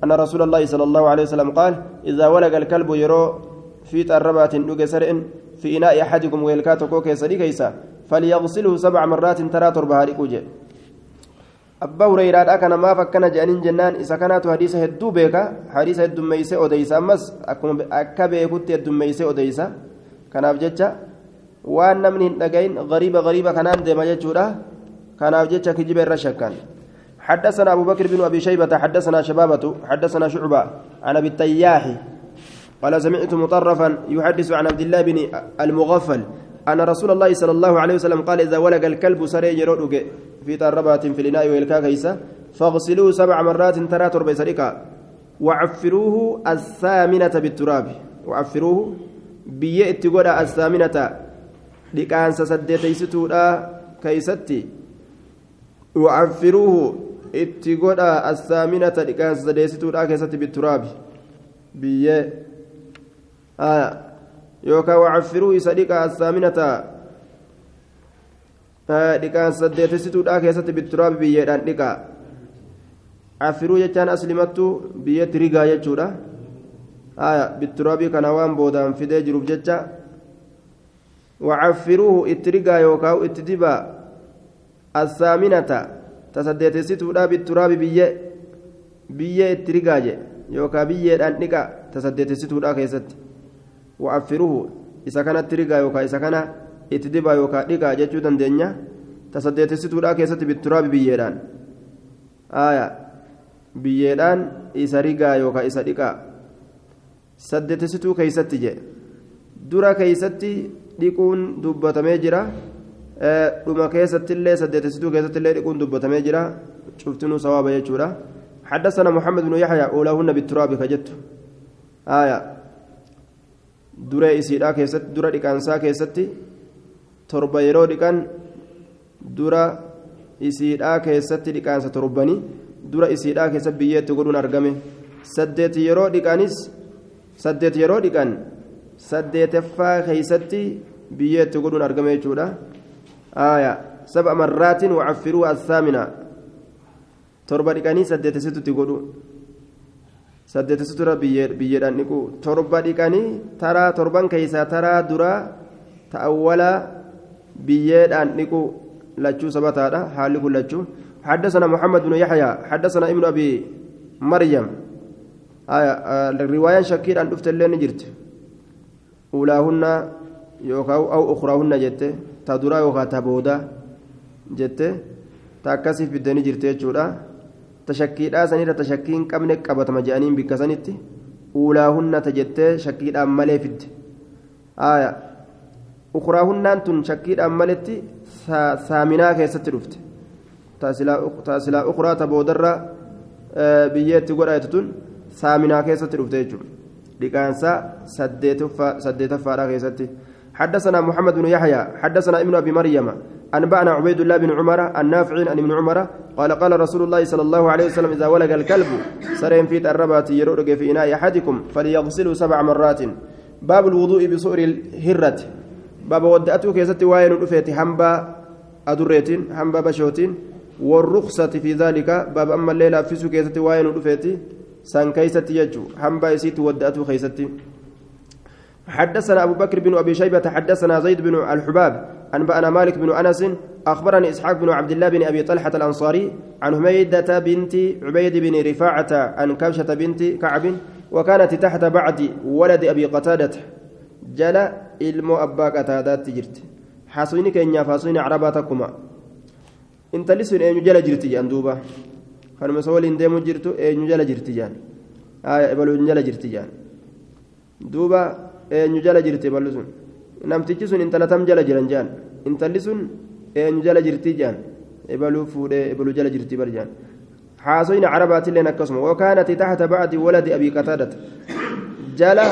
أن رسول الله صلى الله عليه وسلم قال إذا ولق الكلب يرو في تربات نجسر في إناء أحدكم ويلكاتكو كيسري كيسا فليغسله 7 مرات ترى تربها ريكوجي أبا هريرة أكن ما فكنا جانين جنان إذا كانت حديث هدو بيكا حديث هدو ميسة أوديسا أمس أكبر كنت هدو ميسة أوديسا كان أبجتشا وأن من نجين غريبة كانان ديما جتشورا كان أبجتشا كجيب الرشكان حدثنا أبو بكر بن أبي شيبة حدثنا شبابة حدثنا شعبة عن أبي التياح قال سمعت مطرفا يحدث عن عبد الله بن المغفل أن رسول الله صلى الله عليه وسلم قال إذا ولق الكلب سري يرد في تربات في الإناء ويلكا كيسا فاغسلوه 7 مرات ترى تربي سريكا وعفروه الثامنة بالتراب وعفروه بيئت غدا الثامنة لكان سدتيستو كيستي وعفروه اتغدا الثامنة لكان سدتيستو كيستي بالتراب بيه يوكا وعفروه صديقا الثامنة لكان سدتيستو كيستي بالتراب بيه دانيكا عفروه جتان اسلمتو بيه تريغا يجودا بالتراب كان وان بودان فدي جروب جتا وعفروه اتريغا يوكا اتدبا الثامنة تسدتيستو بالتراب بيه اتريغا يوكا بيه دانيكا تسدتيستو كيستي وعفروه إذا كانت تريغا يوكا إذا كان اتدبا يوكا ديكا جتو دندنيا تسدتيستو كيستي بالتراب بيهدان biyyeedhaan isa rigaa yookaan isa dhiqaa saddeetessituu keeysatti jedhe dura keeysatti dhiquun dubbatamee jira dhuma keessattillee saddeetessituu keessattillee dhiquun dubbatamee jira cuftinuu sawaaba jechuudha حدثنا محمد بن يحيى أولاهن بالتراب كجت dura isiidhaa keessatti dura dhiqaansaa keessatti torba yeroo dhiqan dura isiidhaa keessatti dhiqaansa torbanii dura isiidhaa keessatti biyyeetti godhuun argame saddeet yeroo dhiqan saddeetaffaa keessatti biyyeetti godhuun argame jechuudha 7 marraatiin wacaffiruu athaamina torba dhiqanii saddeetessitutti godhu saddeetessitura biyyeedhaan dhiqu torba dhiqanii taraa torban keessaa taraa duraa ta'awwala biyyeedhaan dhiqu lachuu sabataadha haalli kun lachuu حدثنا محمد بن يحيى حدثنا ابن أبي مريم الرواية شكير أن أفت اللين جرت أولاهن أو أخراهن جت تدرا يوكا تبودا جت تكسف في الدنيا جرت جورا تشكير سنير تشكين كمنك كبت مجانين بكسنتي أولاهن تجت شكير أمالي فيد أخراهن أنتم شكير أمالتي ثامنا كيست رفت تاسلا أخرى تبودر بيت قرأتون ثامنا كيست رفتيجو لكانسا سديت فارا كيستي حدثنا محمد بن يحيى حدثنا ابن أبي مريم أنبأنا عبيد الله بن عمر النافع عن ابن عمر قال رسول الله صلى الله عليه وسلم إذا ولق الكلب سرين في الربات يرؤرق في إناء أحدكم فليغسلوا 7 مرات باب الوضوء بصؤر الهرة باب ودأته كيستي واين رفيت حنبا أدريتين حنبا بشوتين والرخصة في ذلك باب أما الليلة في سكيتة واين رفيتي سان كيستي يجو حنبا يسيت ودأته كيستي حدثنا أبو بكر بن أبي شيبة حدثنا زيد بن الحباب أنبأنا مالك بن أنس أخبرني إسحاق بن عبد الله بن أبي طلحة الأنصاري عن حميدة بنت عبيد بن رفاعة عن كبشة بنت كعب وكانت تحت بعد ولد أبي قتادة جلا إلمو أبا قتادة تجرت حاصيني كينيا فاصيني عرباتكما intalli sun eenyu jala jirti jaan duuba kanuma isa waliin deemu jirtu eenyu jala jirti jaan ebaluun jala jirti jaan duuba eenyu jala jirti ebalu sun namtichi sun intala tam jala jiran jaan intalli sun eenyu jala jirti jaan ebaluu fuudhee ebaluu jala jirti bar jaan haasoyna carabaatilleen akkasuma wakaanati taxta bacdi waladi abii qataadata jala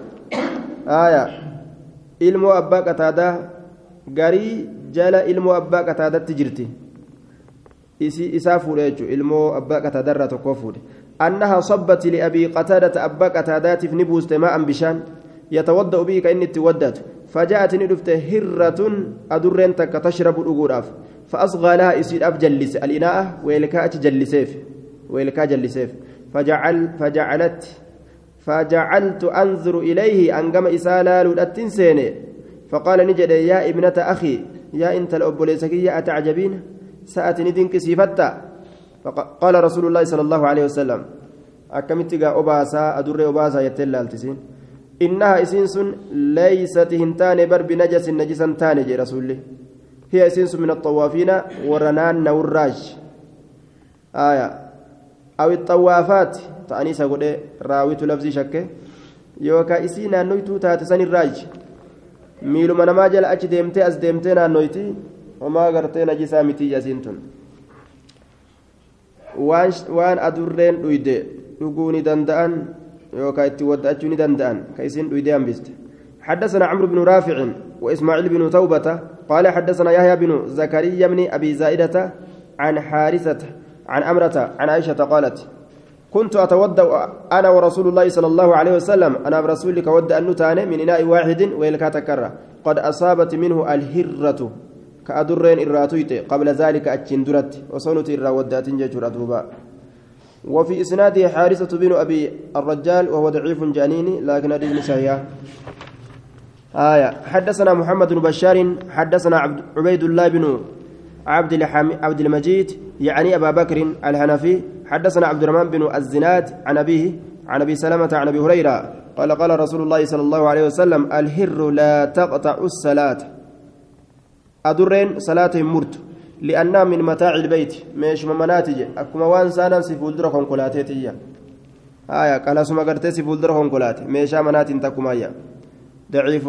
ilmoo abbaa qataadaa garii jala ilmoo abbaa qataadatti jirti isaa fuudhe jechuudha ilmoo abbaa qataadarraa tokkoo fuudhe annaha sabbati liabii qataadata abbaa qataadaatiif ni buuste maa'an bishaan yatawadda'u bihi ka inni itti waddatu فجاءت ندفت هرة أدرين تك تشرب الأجور فأصغى لها إسيد أف جلس الإناء ويلكا جلسيف فجعلت أنظر إليه أنقم إسالا للأتنسين فقال نجد يا ابنة أخي يا أنت الأبوليسكية أتعجبين سأتني دينك سيفتا فقال رسول الله صلى الله عليه وسلم أكملت أباسا أدر أباسا يتلال تسين إنها إسنس ليست هنتان بر بنجس نجسا تاني جي رسول هي إسنس من الطوافين ورنان نوراج آية أو الطوافات تأنيسا قد راويت لفظي شكه يوكا إسينا نويتو تاتسان الراج ميلو من ما جل أجي ديمتي أز ديمتينا نويتي وما غرتينا جسا متي جسنتن وان أدرين دويدي نقوني دندان يوكا اتودأتشوني دندان كيسين دويدي أنبست حدثنا عمرو بن رافع وإسماعيل بن توبة قال حدثنا يحيى بن زكريا بن أبي زائدة عن حارثة عن أمرة عن عائشة قالت كنت أتودأ أنا ورسول الله صلى الله عليه وسلم أنا برسولك ود أن نتاني من إناء واحد ويلكا تكرر قد أصابت منه الهرة كأدرين إراتيت قبل ذلك أتشندرت وصنت إرا ودات ججر أدوبا وفي إسناده حارثة بن أبي الرجال وهو ضعيف جانيني لكن أدري نسايا حدثنا محمد بن بشار حدثنا عبيد الله بن عبد المجيد يعني أبا بكر الحنفي حدثنا عبد الرحمن بن الزناد عن أبيه عن أبي سلمة عن أبي هريرة قال رسول الله صلى الله عليه وسلم الهر لا تقطع الصلاة أدرين صلاة مرت لأنها من متاع البيت مش مناتج أكما وان سانا سيفول درهم كلاتيتية قال سما قرتي سيفول درهم كلات ميشا منات تكمايا ضعيف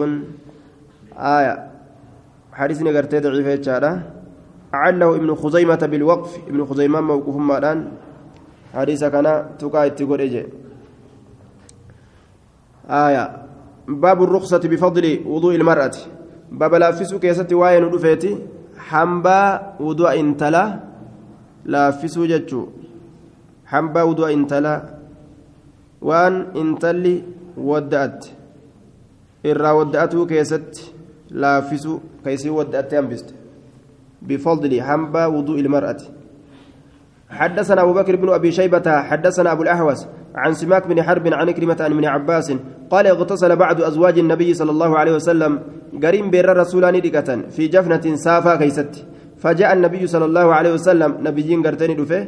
حديثني قرتي ضعيف هذا عله ابن خزيمة بالوقف ابن خزيمة موقوف مالان حديث كان تقايت تقول إجي باب الرخصة بفضل وضوء المرأة باب لا فيسو كيستي واين ودفيتي حنبا وضوء انتلا لا فيسو جتشو حنبا وضوء انتلا وان انتلي ودأت إرا ودأته كيست لا فيسو كيسي ودأت ينبست بفضل حنبا وضوء المرأة حدثنا أبو بكر بن أبي شيبة حدثنا أبو الأحوص عن سماك بن حرب عن كلمة عن ابن عباس قال اغتسل بعض أزواج النبي صلى الله عليه وسلم قريم بير رسولان دقة في جفنة سافا كيست فجاء النبي صلى الله عليه وسلم نبيين قرتين دفه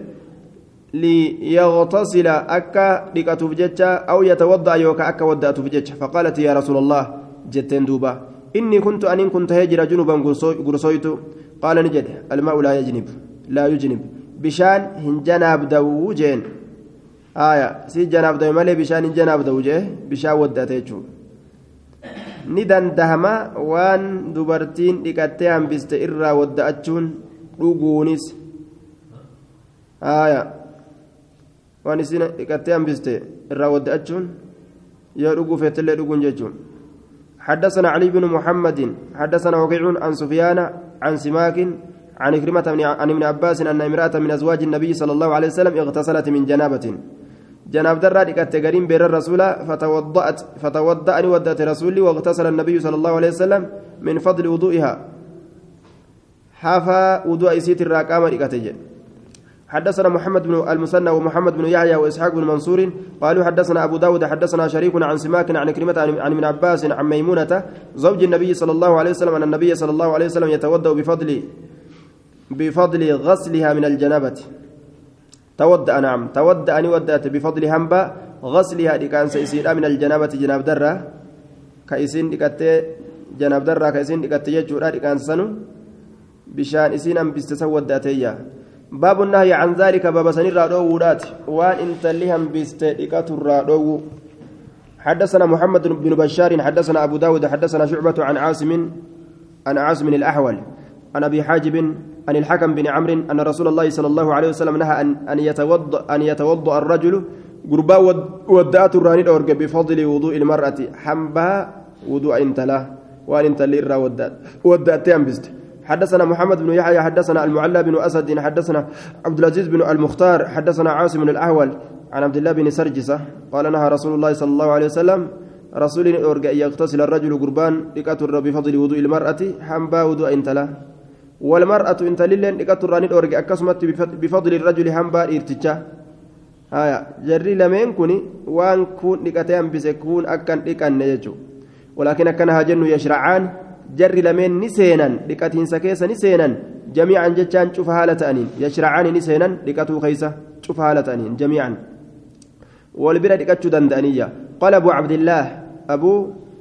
ليغتسل أكا دقة فجتة أو يتوضأ يوكا أكا ودأت فجتة فقالت يا رسول الله جتين دوبا إني كنت هجر جنوبا قرصويت قال نجد الماء لا يجنب بشان هنجناب دوجين سي جناب دو مالي بشان هنجناب دوجه بشان ودته ندان دهما وان دوبرتين ديكاتي امبست إرا ودأتشون دوغونيس وان سين ديكاتي امبست إرا ودأتشون يا دوغو فتله دوغون ججون حدثنا علي بن محمد حدثنا وقيع عن سفيان عن سماك عن كلمة عن ابن عباس أن امرأة من أزواج النبي صلى الله عليه وسلم اغتسلت من جنابة جناب درة كتجرين بير الرسول فتوضأني ودأت رسولي واغتسل النبي صلى الله عليه وسلم من فضل وضوئها حافى وضوء سيت الراكامة كتجر حدثنا محمد بن المثنى ومحمد بن يحيى وإسحاق بن منصور قالوا حدثنا أبو داود حدثنا شريك عن سماك عن كلمة عن ابن عباس عن ميمونة زوج النبي صلى الله عليه وسلم أن النبي صلى الله عليه وسلم يتوضأ بفضل غسلها من الجنابة تودأ نعم تودأني ودأت بفضل هنبا غسلها كان سيسير من الجنابة جناب درة كيسين دكت جناب درة كيسين دكت يجورا كان سنو بشان إسين أم بستسود داتيا باب النهي عن ذلك باب سنير رادو ورات وان انت لهم بستدقات الرادو حدثنا محمد بن بشار حدثنا أبو داود حدثنا شعبة عن عاصم الأحول عن أبي حاجب عن الحكم بن عمرو أن رسول الله صلى الله عليه وسلم نهى أن يتوضأ الرجل قربا ودأت الراني بفضل وضوء المرأة حنبها وضوء انتلا وان انتلي الرا ودأت ينبست حدثنا محمد بن يحيى حدثنا المعلى بن أسد حدثنا عبد العزيز بن المختار حدثنا عاصم الأحول عن عبد الله بن سرجسة قال نهى رسول الله صلى الله عليه وسلم رسول يغتسل الرجل قربان لكتر بفضل وضوء المرأة حنبا وضوء انتلا والمرأة انت للين لكتر راني الأورج أكسمت بفضل الرجل حنبا ارتجا jarri lameen kuni waan kuun dhiqatee hambise kuun akkan dhiqanne jechuudha walaakin akkana haa jennu yashracaan jarri lameen ni seenan dhiqatiinsa keessa ni seenan jamiican jechaan cufa haala ta'aniin yashracaan ni seenan dhiqatuu keessa cufa haala ta'aniin jamiican wal bira dhiqachuu danda'aniyya qaala abu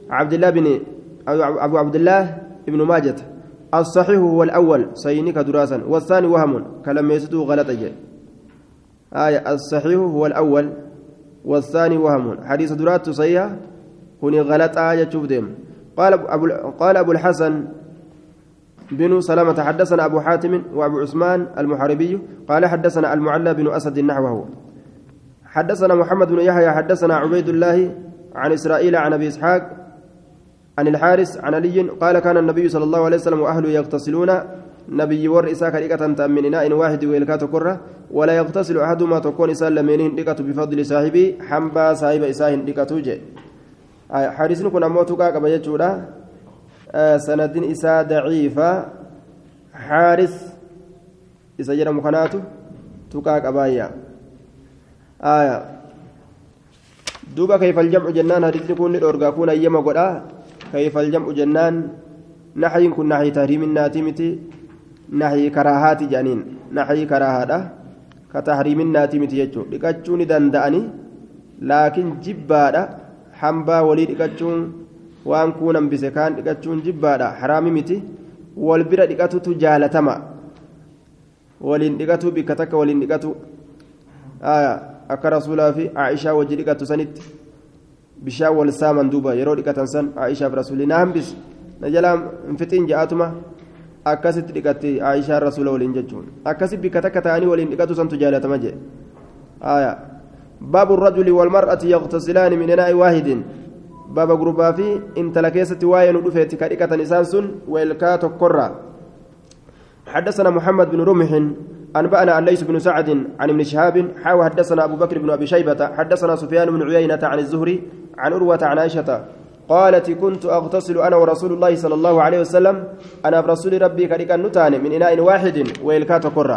عبد الله ابن ماجة الصحيح هو الأول سينك دراسا والثاني وهم كلام يسدو غلط جاء الصحيح هو الأول والثاني وهم حديث درات صحيح هني غلط شوف ديم قال أبو الحسن بن سلامة حدثنا أبو حاتم وأبو عثمان المحاربي قال حدثنا المعلى بن أسد نحوه حدثنا محمد بن يحيى حدثنا عبيد الله عن إسرائيل عن أبي إسحاق عن الحارث عن علي قال كان النبي صلى الله عليه وسلم وأهله يغتسلون نبي ورئسا كريكة من إناء واحد ويلكات كرة ولا يغتسل أحدهما تكون إسال لمنهن دقة بفضل صاحبي حنبا صاحب إساهن دقة جي حارث كنا موتوكا كما يجودا سند إساء ضعيفة حارث إساء جرى مخناته توكا كبايا دوبا كيف الجمع جنان حديث كون الأورغا كون أيما قدا كيف الجمع جنان نحي كن نحي تحريم الناتمتي نحي كراهات جانين نحي كراهات كتحريم الناتمتي يجو لكتشون دندأني لكن جبادة حنبا ولي لكتشون وان كونا بسكان لكتشون جبادة حرامي متي والبرا لكتو تجالتما ولين لكتو بكتك ولين لكتو akka rasuulaa fi aishaa wajji dhiqatu sanitti bishaan wal saaman duuba yeroo dhiqatan san aishaa fi rasuulli na hambis na jalaa hin fixiin ja'atuma akkasitti dhiqatti aishaa rasuula waliin jechuun akkasi bikka takka ta'anii waliin dhiqatu santu jaalatama jee baabu rajuli walmar'ati yaqtasilaani min inaa'i waahidin baaba gurbaa fi intala keessatti waa'ee nu dhufeetti ka dhiqatan isaan sun weelkaa tokkorraa حدثنا محمد بن رمح أنبأنا عن ليس بن سعد عن ابن شهاب حاو حدثنا أبو بكر بن أبي شيبة حدثنا سفيان بن عيينة عن الزهري عن أروة عن عائشة قالت كنت أغتسل أنا ورسول الله صلى الله عليه وسلم أنا برسول ربي كريكا نتان من إناء واحد ويلكات قرة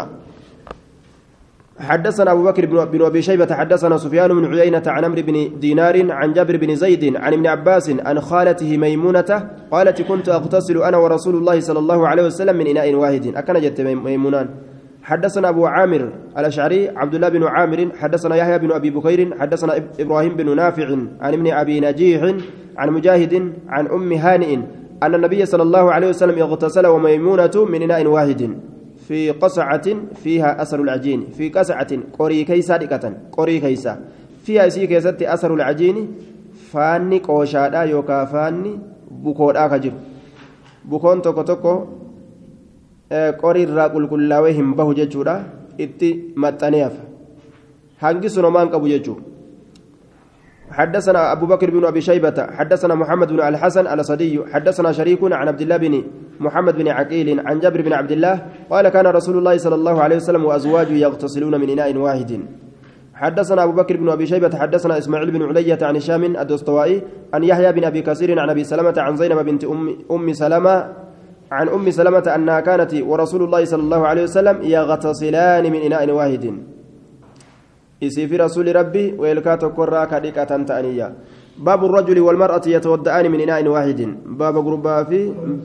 حدثنا أبو بكر بن أبي شيبة حدثنا سفيان بن عيينة عن عمرو بن دينار عن جابر بن زيد عن ابن عباس عن خالته ميمونة قالت كنت أغتسل أنا ورسول الله صلى الله عليه وسلم من إناء واحد أكن جت ميمونان حدثنا أبو عامر الأشعري عبد الله بن عامر حدثنا يحيى بن أبي بكير حدثنا إبراهيم بن نافع عن ابن أبي نجيح عن مجاهد عن أم هانئ أن النبي صلى الله عليه وسلم اغتسل وميمونة من إناء واحد في قصعة فيها أثر العجين في قصعة قري كيسة قري كيسة فيها سي كيسة أثر العجين فاني قوشادا يوكا فاني بكور آكجر بكون توكو توكو qorii irraa qulqullaawee hin bahu jechuudha itti maxxaneef hangi sunumaan qabu jechuudha حدثنا أبو بكر بن أبي شيبة حدثنا محمد بن الحسن الأسدي حدثنا شريك عن عبد الله بن محمد بن عقيل عن جابر بن عبد الله قال كان رسول الله صلى الله عليه وسلم وأزواجه يغتسلون من إناء واحد حدثنا أبو بكر بن أبي شيبة حدثنا إسماعيل بن علية عن هشام الدستوائي عن يحيى بن أبي كثير عن أبي سلمة عن زينب بنت أم سلمة عن أم سلمة أنها كانت ورسول الله صلى الله عليه وسلم يغتسلان من إناء واحد إسي في رسول ربي ويلكات كرا كديكة تأنية باب الرجل والمرأة يتودعان من إناء واحد باب غربا في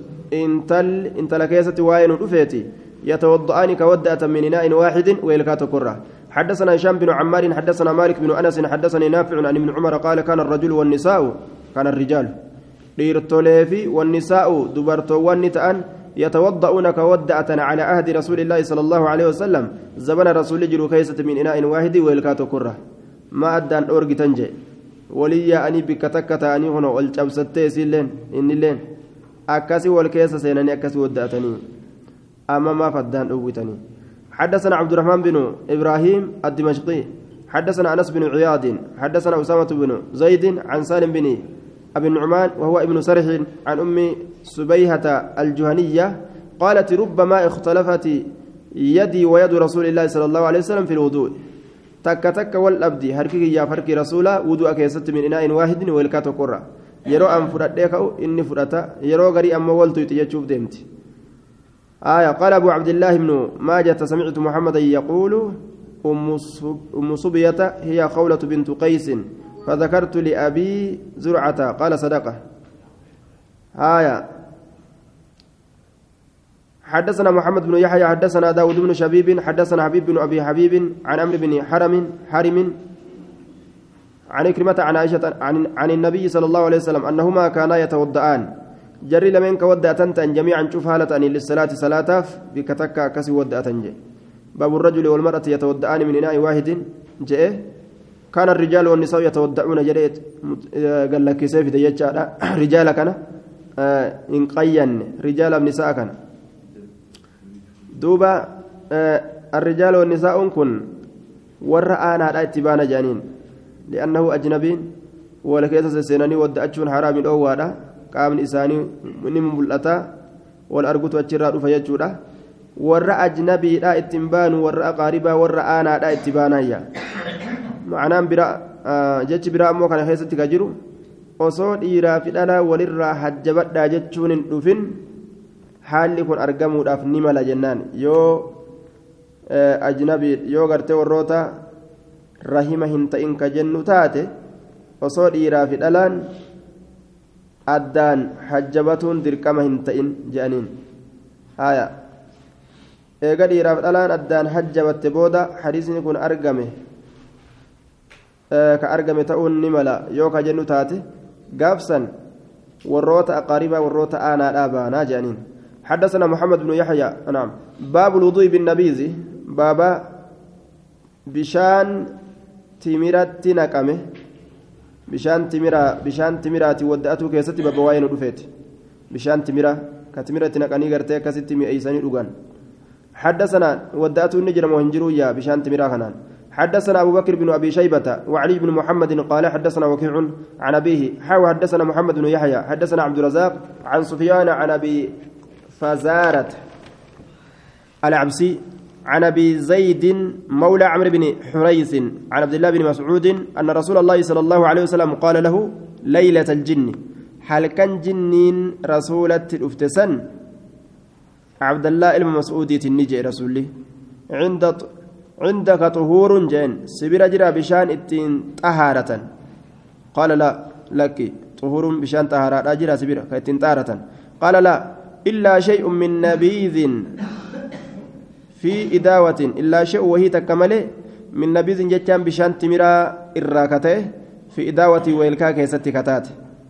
انت لكيسة واين رفيتي يتوضعان كودعة من إناء واحد ويلكات كرا حدثنا هشام بن عمار حدثنا مالك بن أنس حدثني نافع عن ابن عمر قال كان الرجل والنساء كان الرجال dhiirtoleefi والنساء dubartoowwan ta'an يتوضؤون كودعة على عهد رسول الله صلى الله عليه وسلم زمن رسول جرو كيسة من إناء واحد ويلكات كرة ما أدان أورج تنجي ولي أني بكتكة أني هنا والجبستي سيلين إني لين أكاسي والكيسة سيناني أكاسي ودعتني أما ما فدان أوتني حدثنا عبد الرحمن بن إبراهيم الدمشقي حدثنا أنس بن عياض حدثنا أسامة بن زيد عن سالم بن أبي النعمان وهو ابن سرح عن أم سبيهة الجهنية قالت ربما اختلفت يدي ويد رسول الله صلى الله عليه وسلم في الوضوء تك تك والأبدي هركي يا فركي رسولا وضوء كيست من إناء واحد والكات قرة يرو أم فرد إني فرتا يرو غري أم ولت يتشوف ديمتي قال أبو عبد الله بن ماجة سمعت محمدا يقول أم صبية هي خولة بنت قيس فذكرت لأبي زرعة قال صدقه آية حدثنا محمد بن يحيى حدثنا داود بن شبيب حدثنا حبيب بن أبي حبيب عن عمرو بن حرم عن كلمة عن عائشة عن النبي صلى الله عليه وسلم أنهما كانا يتوضأان جري لمن كودأتن جميعا شوف هالة للصلاة صلاة بكتكا كسي ودأتن باب الرجل والمرأة يتوضأان من إناء واحد جاء كان الرجال والنساء يتوضأون جريت قال لك سيف ديجا رجال كان إن قين رجال النساء كان دوبا الرجال والنساء كن ورآنا على اتبان جانين لأنه أجنبي ولكيس سيناني ودأتشون حرام الأوادة قام إساني من مبلتا والأرقط والشراء فيجودا ورأ أجنبي لا اتبان ورأ قاربا ورأ آنا لا اتبانا معناه براء جتش براء مو كان خيستي كجرو osoo dhiiraa fi dhalaa walirraa hajjabadhaa jechuun hin dhufin haalli kun argamuudhaaf ni mala jennaan yoo ajnabii yoo gartee warroota rahima hin ta'in ka jennu taate osoo dhiiraa fi dhalaan addaan hajjabatuun dirqama hin ta'in jedhaniin haya eega dhiiraa fi dhalaan addaan hajjabatte booda hadiisni kun argame ka argame ta'uun ni mala yoo ka jennu taate قافسا وروت أقاربا وروت آنا آبانا جانين حدثنا محمد بن يحيى نعم باب الوضوء بالنبيذ بابا بشان تمرة نكمه بشان تمرة ودأته كيستي بابا وين رفيت بشان تمرة كتمرة نكاني غرتي كستي مي أيساني دوغان حدثنا ودأته النجر مهنجرو يا بشان تمرة خنان حدثنا أبو بكر بن أبي شيبة وعلي بن محمد قال حدثنا وكيع عن أبيه حدثنا محمد بن يحيى حدثنا عبد الرزاق عن سفيان عن أبي فزارة العبسي عن أبي زيد مولى عمرو بن حريث عن عبد الله بن مسعود أن رسول الله صلى الله عليه وسلم قال له ليلة الجن هل كان جنين رسولة الأفتسن عبد الله بن مسعود النجي رسولي عندك طهور جن سبير جرى بشان اتين طهارة قال لا لك طهور بشان طهارة أجرى سبير كاتين طهارة قال لا إلا شيء من نبيذ في إداوة إلا شيء وهي تكمله من نبيذ جتان بشان تمرا الراكته في إداوة ويلكا كيست كتات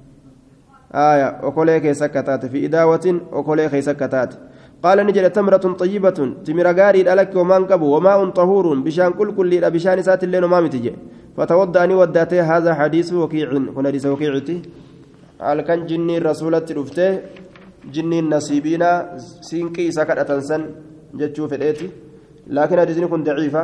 آية وكله كيست كتات في إداوة وكله كيست كتات قال نجد تمرة طيبة تمر غاري لك ومان قبو وماء طهور بشان كل بشان سات الليل وما متجي فتوضأني وداته هذا حديث وكيع هنا حديث وكيعتي قال كان جني رسولة رفته جني نصيبنا سينكي سكت أتنسن جتشو في الأتي لكن حديث كن ضعيفة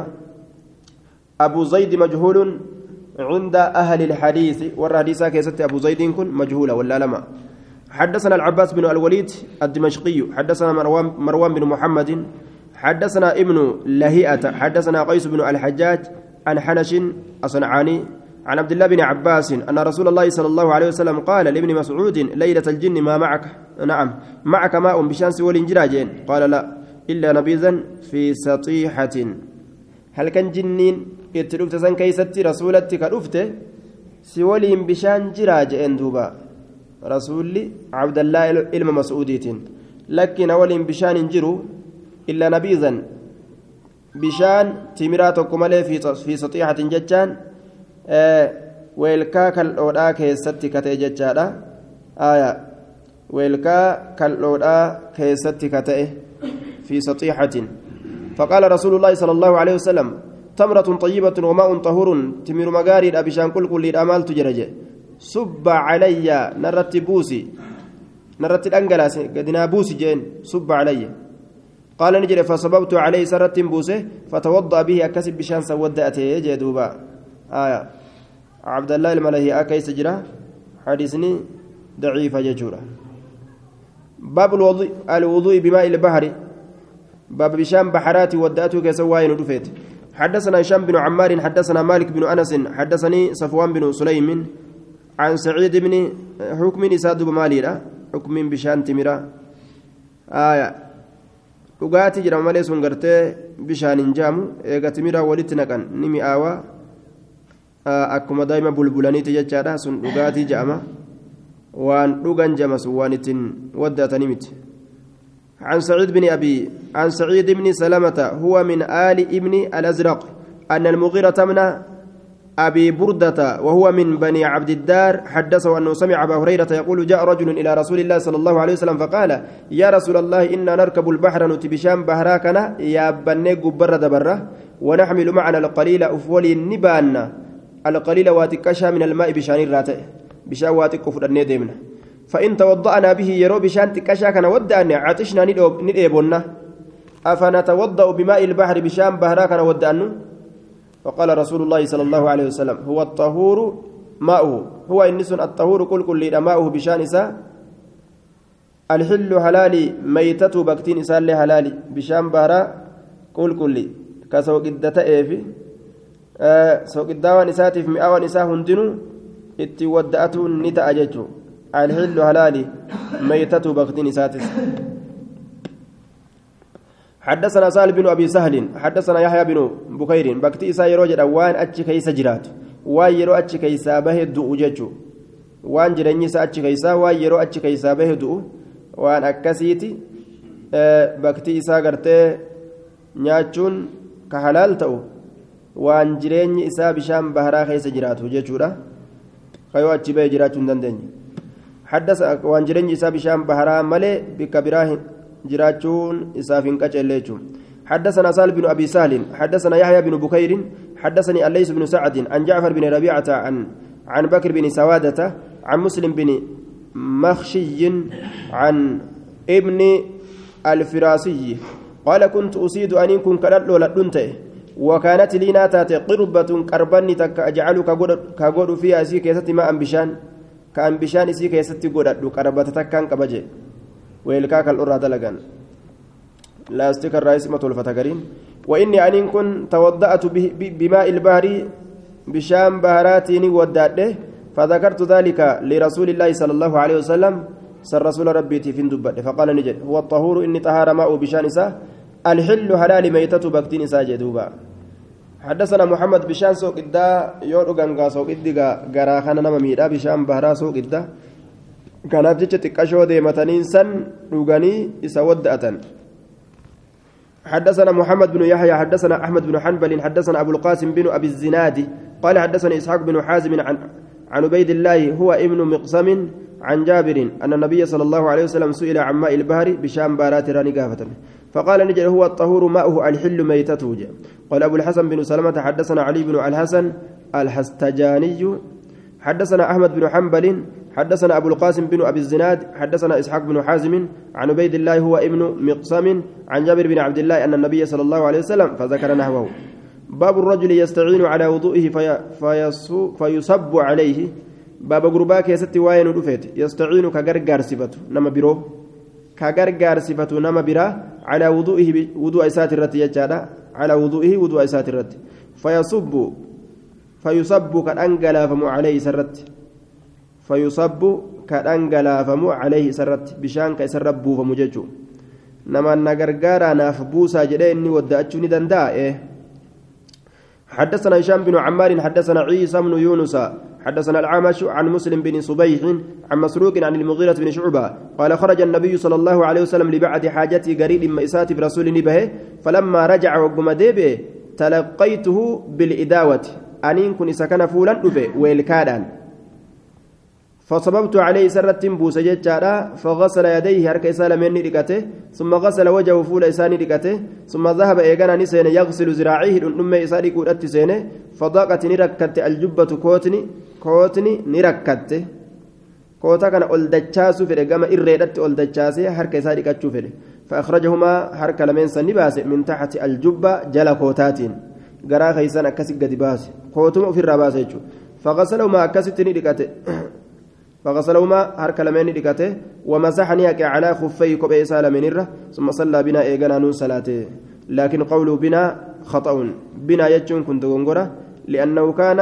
أبو زيد مجهول عند أهل الحديث والحديثة كيست أبو زيد كن مجهولة ولا لما حدثنا العباس بن الوليد الدمشقي حدثنا مروان بن محمد حدثنا ابن لهيئة حدثنا قيس بن الحجاج عن حنش الصنعاني عن عبد الله بن عباس أن رسول الله صلى الله عليه وسلم قال لابن مسعود ليلة الجن ما معك نعم معك ماء بشمس والانجراجين قال لا إلا نبيذا في سطيحة هل كان جنين يتلفت سن كيستي رسولتك رفته سولين بشان جراجين دوبا رسولي عبد الله إلما مسعوديتين لكن أولين بشان جرو إلا نبيذا بشان تمرات كمالي في سطيحة ججان ويلكا كالأودا كيستي كتي ججادا آية ويلكا كالأودا كيستي كتي في سطيحة فقال رسول الله صلى الله عليه وسلم تمرة طيبة وماء طهور تمر مغاري بشان كل الأمال تجرجه صب علي نرت بوسي نرت الأنجلاس قدنا بوسي جين صب علي قال نجري فصببت عليه سرت بوسه فتوضأ به أكسب بشان سودأته جدوبا آية عبد الله الملهي أكيس جرا حديثني ضعيف ججورا باب الوضوء بماء البحر باب بشام بحرات ودأته كسواين ودفيت حدثنا هشام بن عمار حدثنا مالك بن أنس حدثني صفوان بن سليم عن سعيد بن حكم إساد بماليرا حكم بشان تمرا آية dhugaatii jedhama malee sun gartee bishaan hin jaamu eega timiraa walitti naqan ni mi'aawaa akkuma daa'ima bulbulaniiti jechaadha sun dhugaatii jedhama waan dhugan jamas waan ittiin waddaatanii miti عن سعيد بن سلمة هو من آل ابن الأزرق أن المغيرة من أبي بردة وهو من بني عبد الدار حدثه أنه سمع أبا هريرة يقول جاء رجل إلى رسول الله صلى الله عليه وسلم فقال يا رسول الله إنا نركب البحر نتبشام بهراكنا يا بني قبر دبره ونحمل معنا القليل أفولي النبان القليل واتكشا من الماء بشان الراتئ بشان واتك كفر الندمنا فإن توضأنا به يرو بشان تكشا كان ودأنا عطشنا ندئبنا أفنتوضأ بماء البحر بشان بهراكنا ودأنا وقال رسول الله صلى الله عليه وسلم هو الطهور ماؤه هو النس الطهور كل ماؤه بشان إساء الحل حلالي ميتة بكتين إساء حلالي بشان بهرا كل كسوق الدتائف سوق الدوان إساتي في مئة نساء هندنو اتودأته نتأججه الحل حلالي ميتة بكتين إساتي حدثنا سهل بن أبي سهل حدثنا يحيى بن بكير بكتي إسا يروج وان أتش كيس جرات وان يرو أتش كيسا به دؤ ججو وان جرني سا أتش كيسا وان يرو أتش كيسا به دؤ وان أكسيتي بكتي إسا قرتي نياتشون كحلال تأو وان جرني إسا بشام بهرا كيس جرات ججو لا خيو أتش به جراتون دندن حدث وان جرني إسا بشام بهرا ملي بكبراه جراتون إسافين كتشليتشون حدثنا سال بن أبي سهل حدثنا يحيى بن بكير حدثني الليث بن سعد عن جعفر بن ربيعة عن بكر بن سوادة عن مسلم بن مخشي عن ابن الفراسي قال كنت أصيد أن كن كرلو لدنته وكانت لي ناتات قربة كربني تك أجعلك كغود فيها سيك يستي ما أنبشان كأنبشان سيك يستي غود كربة تكان كبجي ويلكاك الأرى دلقان لا استكر رئيس مطول فتقرين وإني أن كن توضأت بماء البحر بشام بهراتيني وداده فذكرت ذلك لرسول الله صلى الله عليه وسلم سر رسول ربي تفين دبته فقال نجد هو الطهور إني طهار ماء بشان إساء الحل حلال ميتة بكتين إساء جدوبا حدثنا محمد بشان سوق الدا يورغانغا سوق الدغا غراخنا نماميدا بشام بهرا سوق الدا كانت جت كشو ديمتنين سن دوغاني إسودأة حدثنا محمد بن يحيى حدثنا أحمد بن حنبل حدثنا أبو القاسم بن أبي الزناد قال حدثنا إسحاق بن حازم عن عبيد الله هو ابن مقسم عن جابر أن النبي صلى الله عليه وسلم سئل عن ماء البحر بشام بارات راني قافة فقال نجد هو الطهور ماؤه الحل ميتته قال أبو الحسن بن سلمة حدثنا علي بن الحسن الحستجاني حدثنا أحمد بن حنبل حدثنا أبو القاسم بن أبي الزناد حدثنا إسحاق بن حازم عن عبيد الله هو ابن مقسم عن جابر بن عبد الله أن النبي صلى الله عليه وسلم فذكر نحوه باب الرجل يستعين على وضوئه فيصب عليه باب غرباك يا ستي وين رفيت يستعين كغرغار صفته نما برو كغرغار صفته نما برا على وضوئه وضوء ساترت يجادا على وضوئه وضوء ساترت فيصب كأنجلا فمو عليه سرت فيصب كأنجلا فمو عليه سرت بشان كيسربو فمججو نما نغرغارا نافبوسا جديني وداچوني دندا حدثنا هشام بن عمار حدثنا عيسى بن يونس حدثنا العامش عن مسلم بن صبيح عن مسروق عن المغيرة بن شعبة قال خرج النبي صلى الله عليه وسلم لبعد حاجتي قريب مئسات برسول به فلما رجع وقم ديبه تلقيته بالإداوة أنين كن سكن فولا دبه ويلكادان فصببت عليه سرة بوس ججارا فغسل يديه هرك سالمين ركته ثم غسل وجهه فول إساني ركته ثم ذهب إيجانا نسين يغسل ذراعيه الأم إساني كورت سينه فضاقت نركت الجبة كوتني نركت كوتا كان أولدتشاسو في رقم إرّيدت أولدتشاسي هرك إساني كتشوفه فأخرجهما هرك لمن سنباس من تحت الجبة جل كوتاتين قرا خيسان أكسي قد باس كوتم في الرباس فغسلهما أكسي ركته فغسلهما هرك لمن دكته ومسحني على خفي كبي سالمين ثم صلى بنا ايغنا نون صلاته لكن قوله بنا خطأ بنا يجون كنت غنغرة لأنه كان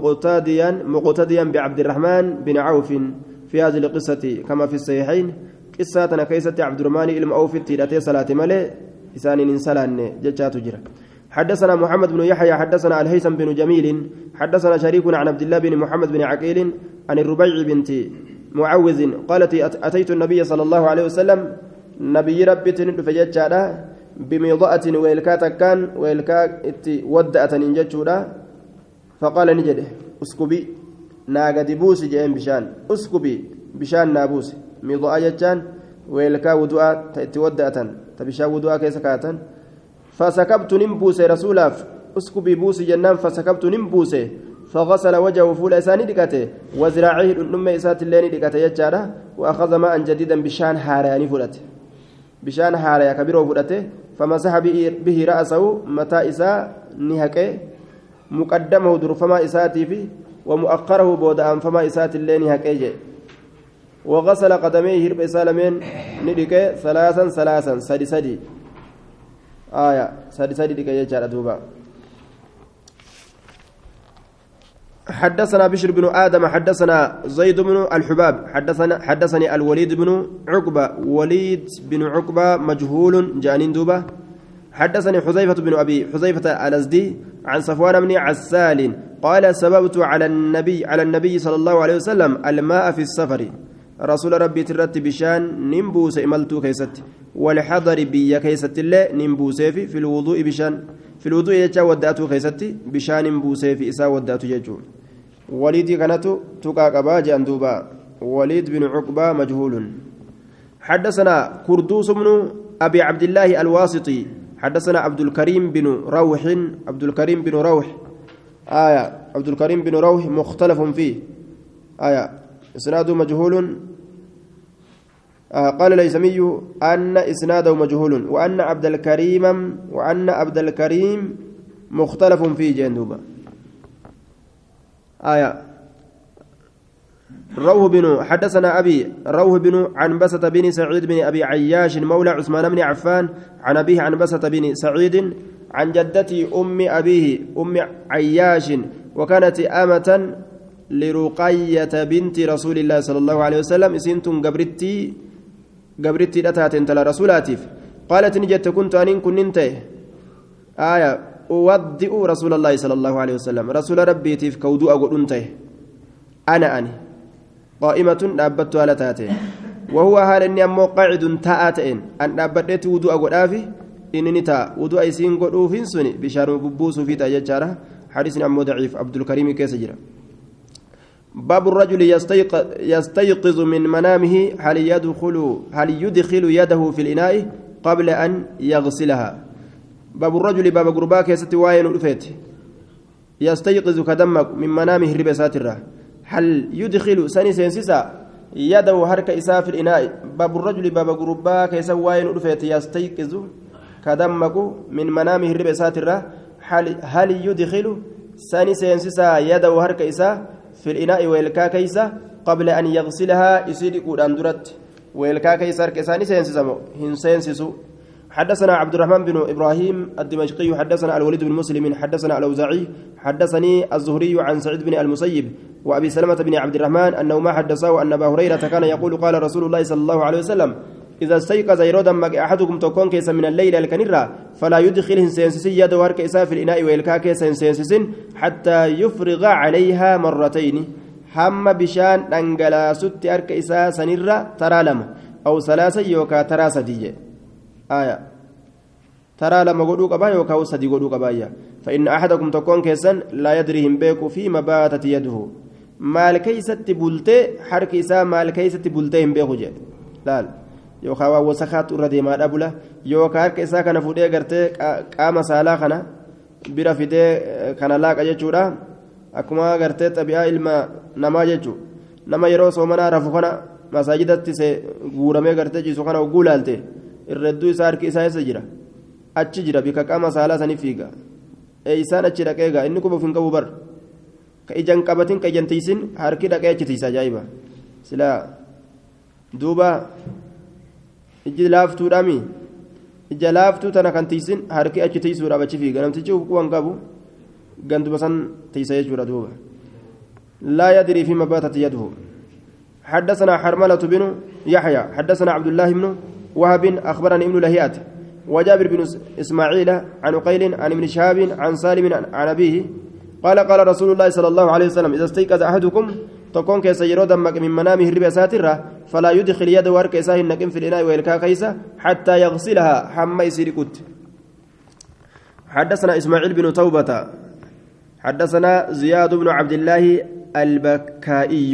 مقتديا بعبد الرحمن بن عوف في هذه القصة كما في الصحيحين قصاتنا كيست عبد الرحمن إلم أوفي تيرتي صلاة ملي إسان إنسلان ججات جرا حدثنا محمد بن يحيى حدثنا الهيثم بن جميل حدثنا شريك عن عبد الله بن محمد بن عقيل عن الربيع بنت معوذ قالت أتيت النبي صلى الله عليه وسلم نبي ربي تنفجت بميضاءة ويلكا كان ويلكا ودأة نجتشودا فقال نجده اسكبي ناقدي بوسي جاء بشان اسكبي بشان نابوسي ميضاء جتان ويلكا ودؤة تودأة تبشا ودؤة كيسكاتا فسكبت نمبوسي رسولا اسكبي بوسي جنان فسكبت نمبوسي فغسل وجهه فول إساني دكته وذراعيه النم إسات اللين دكته يجاره وأخذ ماء جديدا بشان حاراني فلته بشان حارا كبيره فلته فمسح به رأسه متى إساء نهكه مقدمه درفما إساتي فيه ومؤخره بودأ فما إسات اللين نهكه وغسل قدميه هرب إسالمين ندكه ثلاثا سدي آية سدي دكه يجاره دوبا حدثنا بشر بن آدم حدثنا زيد بن الحباب حدثني الوليد بن عقبة وليد بن عقبة مجهول جانين دوبة حدثني حذيفة بن أبي حذيفة الأزدي عن صفوان بن عسال قال سببت على النبي صلى الله عليه وسلم الماء في السفر رسول ربي ترت بشان نمبوس إملتو كيست والحضر بي كيست الله نمبوس في الوضوء بشان في الوضوء يجا ودأتو كيستي بشان نمبوس في إساء ودأتو يجو وليد كانت تقاقبا جندوبا وليد بن عقبة مجهول حدثنا كردوس بن أبي عبد الله الواسطي حدثنا عبد الكريم بن روح عبد الكريم بن روح مختلف فيه إسناده مجهول قال الهيثمي أن إسناده مجهول وأن عبد الكريم مختلف فيه جندوبا روح بن حدثنا أبي روح بن عنبسة بن سعيد بن أبي عياش مولى عثمان بن عفان عن أبيه عنبسة بن سعيد عن جدتي أم أبيه أم عياش وكانت آمة لرقية بنت رسول الله صلى الله عليه وسلم سنتم قبرتي لتات تلا رسولاتف قالت نجت كنت أن كنت أودئ رسول الله صلى الله عليه وسلم رسول ربي تيف كودو أقول أنته أنا قائمة نابت على تاته وهو هذا إني أمو قاعد تاءتين أن نابت ودو أقول آفي إنني تا ودو أيسين قد أوفين سني بشار ببوس في تاججارة حديث أمو ضعيف عبد الكريم كيسجرة باب الرجل يستيقظ من منامه هل يدخل يده في الإناء قبل أن يغسلها باب الرجل باب غرباك يستوين الفيت يستيقظ كدمك من منامه ربساتره هل يدخل سني سينسسا يده حركة إساء في الإناء باب الرجل باب غرباك يستوين الفيت يستيقظ كدمك من منامه ربساتره هل يدخل سني سينسسا يده حركة إساء في الإناء ويلكا كيسا قبل أن يغسلها يصير قرآن درت ويلكا كيسا كيساني سينسسو حدثنا عبد الرحمن بن إبراهيم الدمشقي حدثنا الوليد بن مسلم حدثنا الأوزاعي حدثني الزهري عن سعيد بن المسيب وأبي سلمة بن عبد الرحمن أنه ما حدثه أن أبا هريرة كان يقول قال رسول الله صلى الله عليه وسلم إذا استيقظ يرودا أحدكم تكون كيسا من الليل الكنرة فلا يدخل سينسسي يده ورك إساء في الإناء ويلكا كيسا سينسسن حتى يفرغ عليها مرتين هم بشان أنجلا ست أرك إساء سنرة ترى لم أو ثلاثة يوكا ترى سدية ترى لما قدوك أبا يوكا وسدي قدوك أبايا فإن أحدكم تكون كيسا لا يدريهم بيكو فيما باتت يده مال كيسة بلتي حرك إساء مال كيسة بلتيهم بيكو جي لا yookaan waan wasakhaatu irra deemaadha bula yookaan harka isaa kana fuudhee gartee qaama saalaa kana bira fidee kana laaqa jechuudha akkuma gartee xabi'aa ilma namaa jechuudha nama yeroo soomanaa rafu kana masaajidatti guuramee gartee ciisu kana ogguu laalte irreedduu isaa harki isaa eessa jira achi jira bika qaama saalaa sanii fiiga isaan achi dhaqeegaa inni quba ofiin qabu bar ka ijaan qabatin ka ijaan tiisin harki dhaqee achi tiisa ajaa'iba silaa duuba. iji laaftuudhaami ija laaftuu tana kan tiisin harki achi tiisuudhaaf achi fiiga namtichi waan qabu ganduma san tiisa jechuudha duuba laa yadrii fiima baatat yaduhu حدثنا حرملة بن يحيى حدثنا عبد الله بن وهب أخبرني ابن لهيئة وجابر بن إسماعيل عن عقيل عن ابن شهاب عن سالم عن أبيه قال قال رسول الله صلى الله عليه وسلم إذا استيقظ أحدكم تكون كيسيرو دمك من منامه الربا ساترة فلا يدخل يده ورك إساه النقم في الإناء ويلكا كيسة حتى يغسلها حما يسير كت حدثنا إسماعيل بن توبة حدثنا زياد بن عبد الله البكائي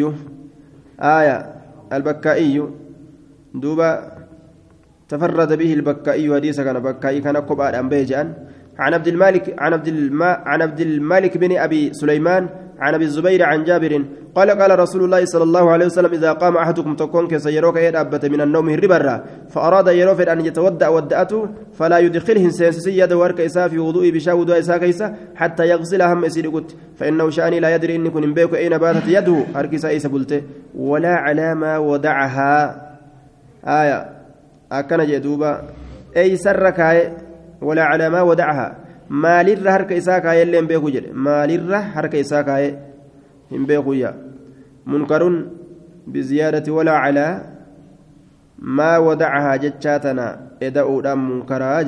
البكائي دوبا تفرد به البكائي حديث كان بكائي كان كبار أنبيجان عن عبد الملك بن أبي سليمان عن أبي الزبير عن جابر قال قال رسول الله صلى الله عليه وسلم إذا قام أحدكم تكون كسيروك يدابة من النوم الربرة فأراد يروفر أن يتودع ودأته فلا يدخله سينسي يد ورك إساء في وضوء بشاء وضوء إساء كيسة حتى يغسلها هم يسير قلت فإنه شأني لا يدري إني كن بيك أين باتت يده هركسا إيسا بلته ولا على ما ودعها أكن جدوبا أي سركاي ولا على ما ودعها مالر حرك إساك اللي بيكو جل مالر حرك إساك هم بيكو يا منكر بزيادة ولا على ما ودعها جتشاتنا إدأوا دم منكراج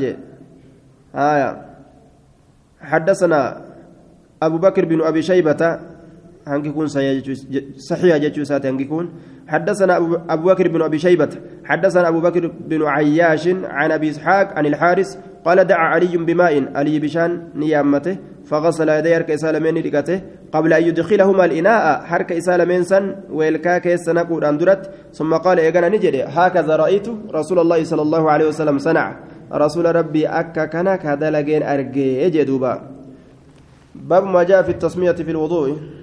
حدثنا أبو بكر بن أبي شيبة هنكون صحيح جتشوسات هنكون حدثنا أبو بكر بن أبي شيبة حدثنا أبو بكر بن عياش عن أبي إسحاق عن الحارث قال دعا علي بماء علي بشان نيامته فغسل يديه حرك إسالمين ركته قبل أن يدخلهما الإناء حرك إسالمين سن ويلكاك سنقود أندرت ثم قال إيقنا نجري هكذا رأيت رسول الله صلى الله عليه وسلم صنع رسول ربي أكا كان كذا لجين أرجي جدوبا باب ما جاء في التسمية في الوضوء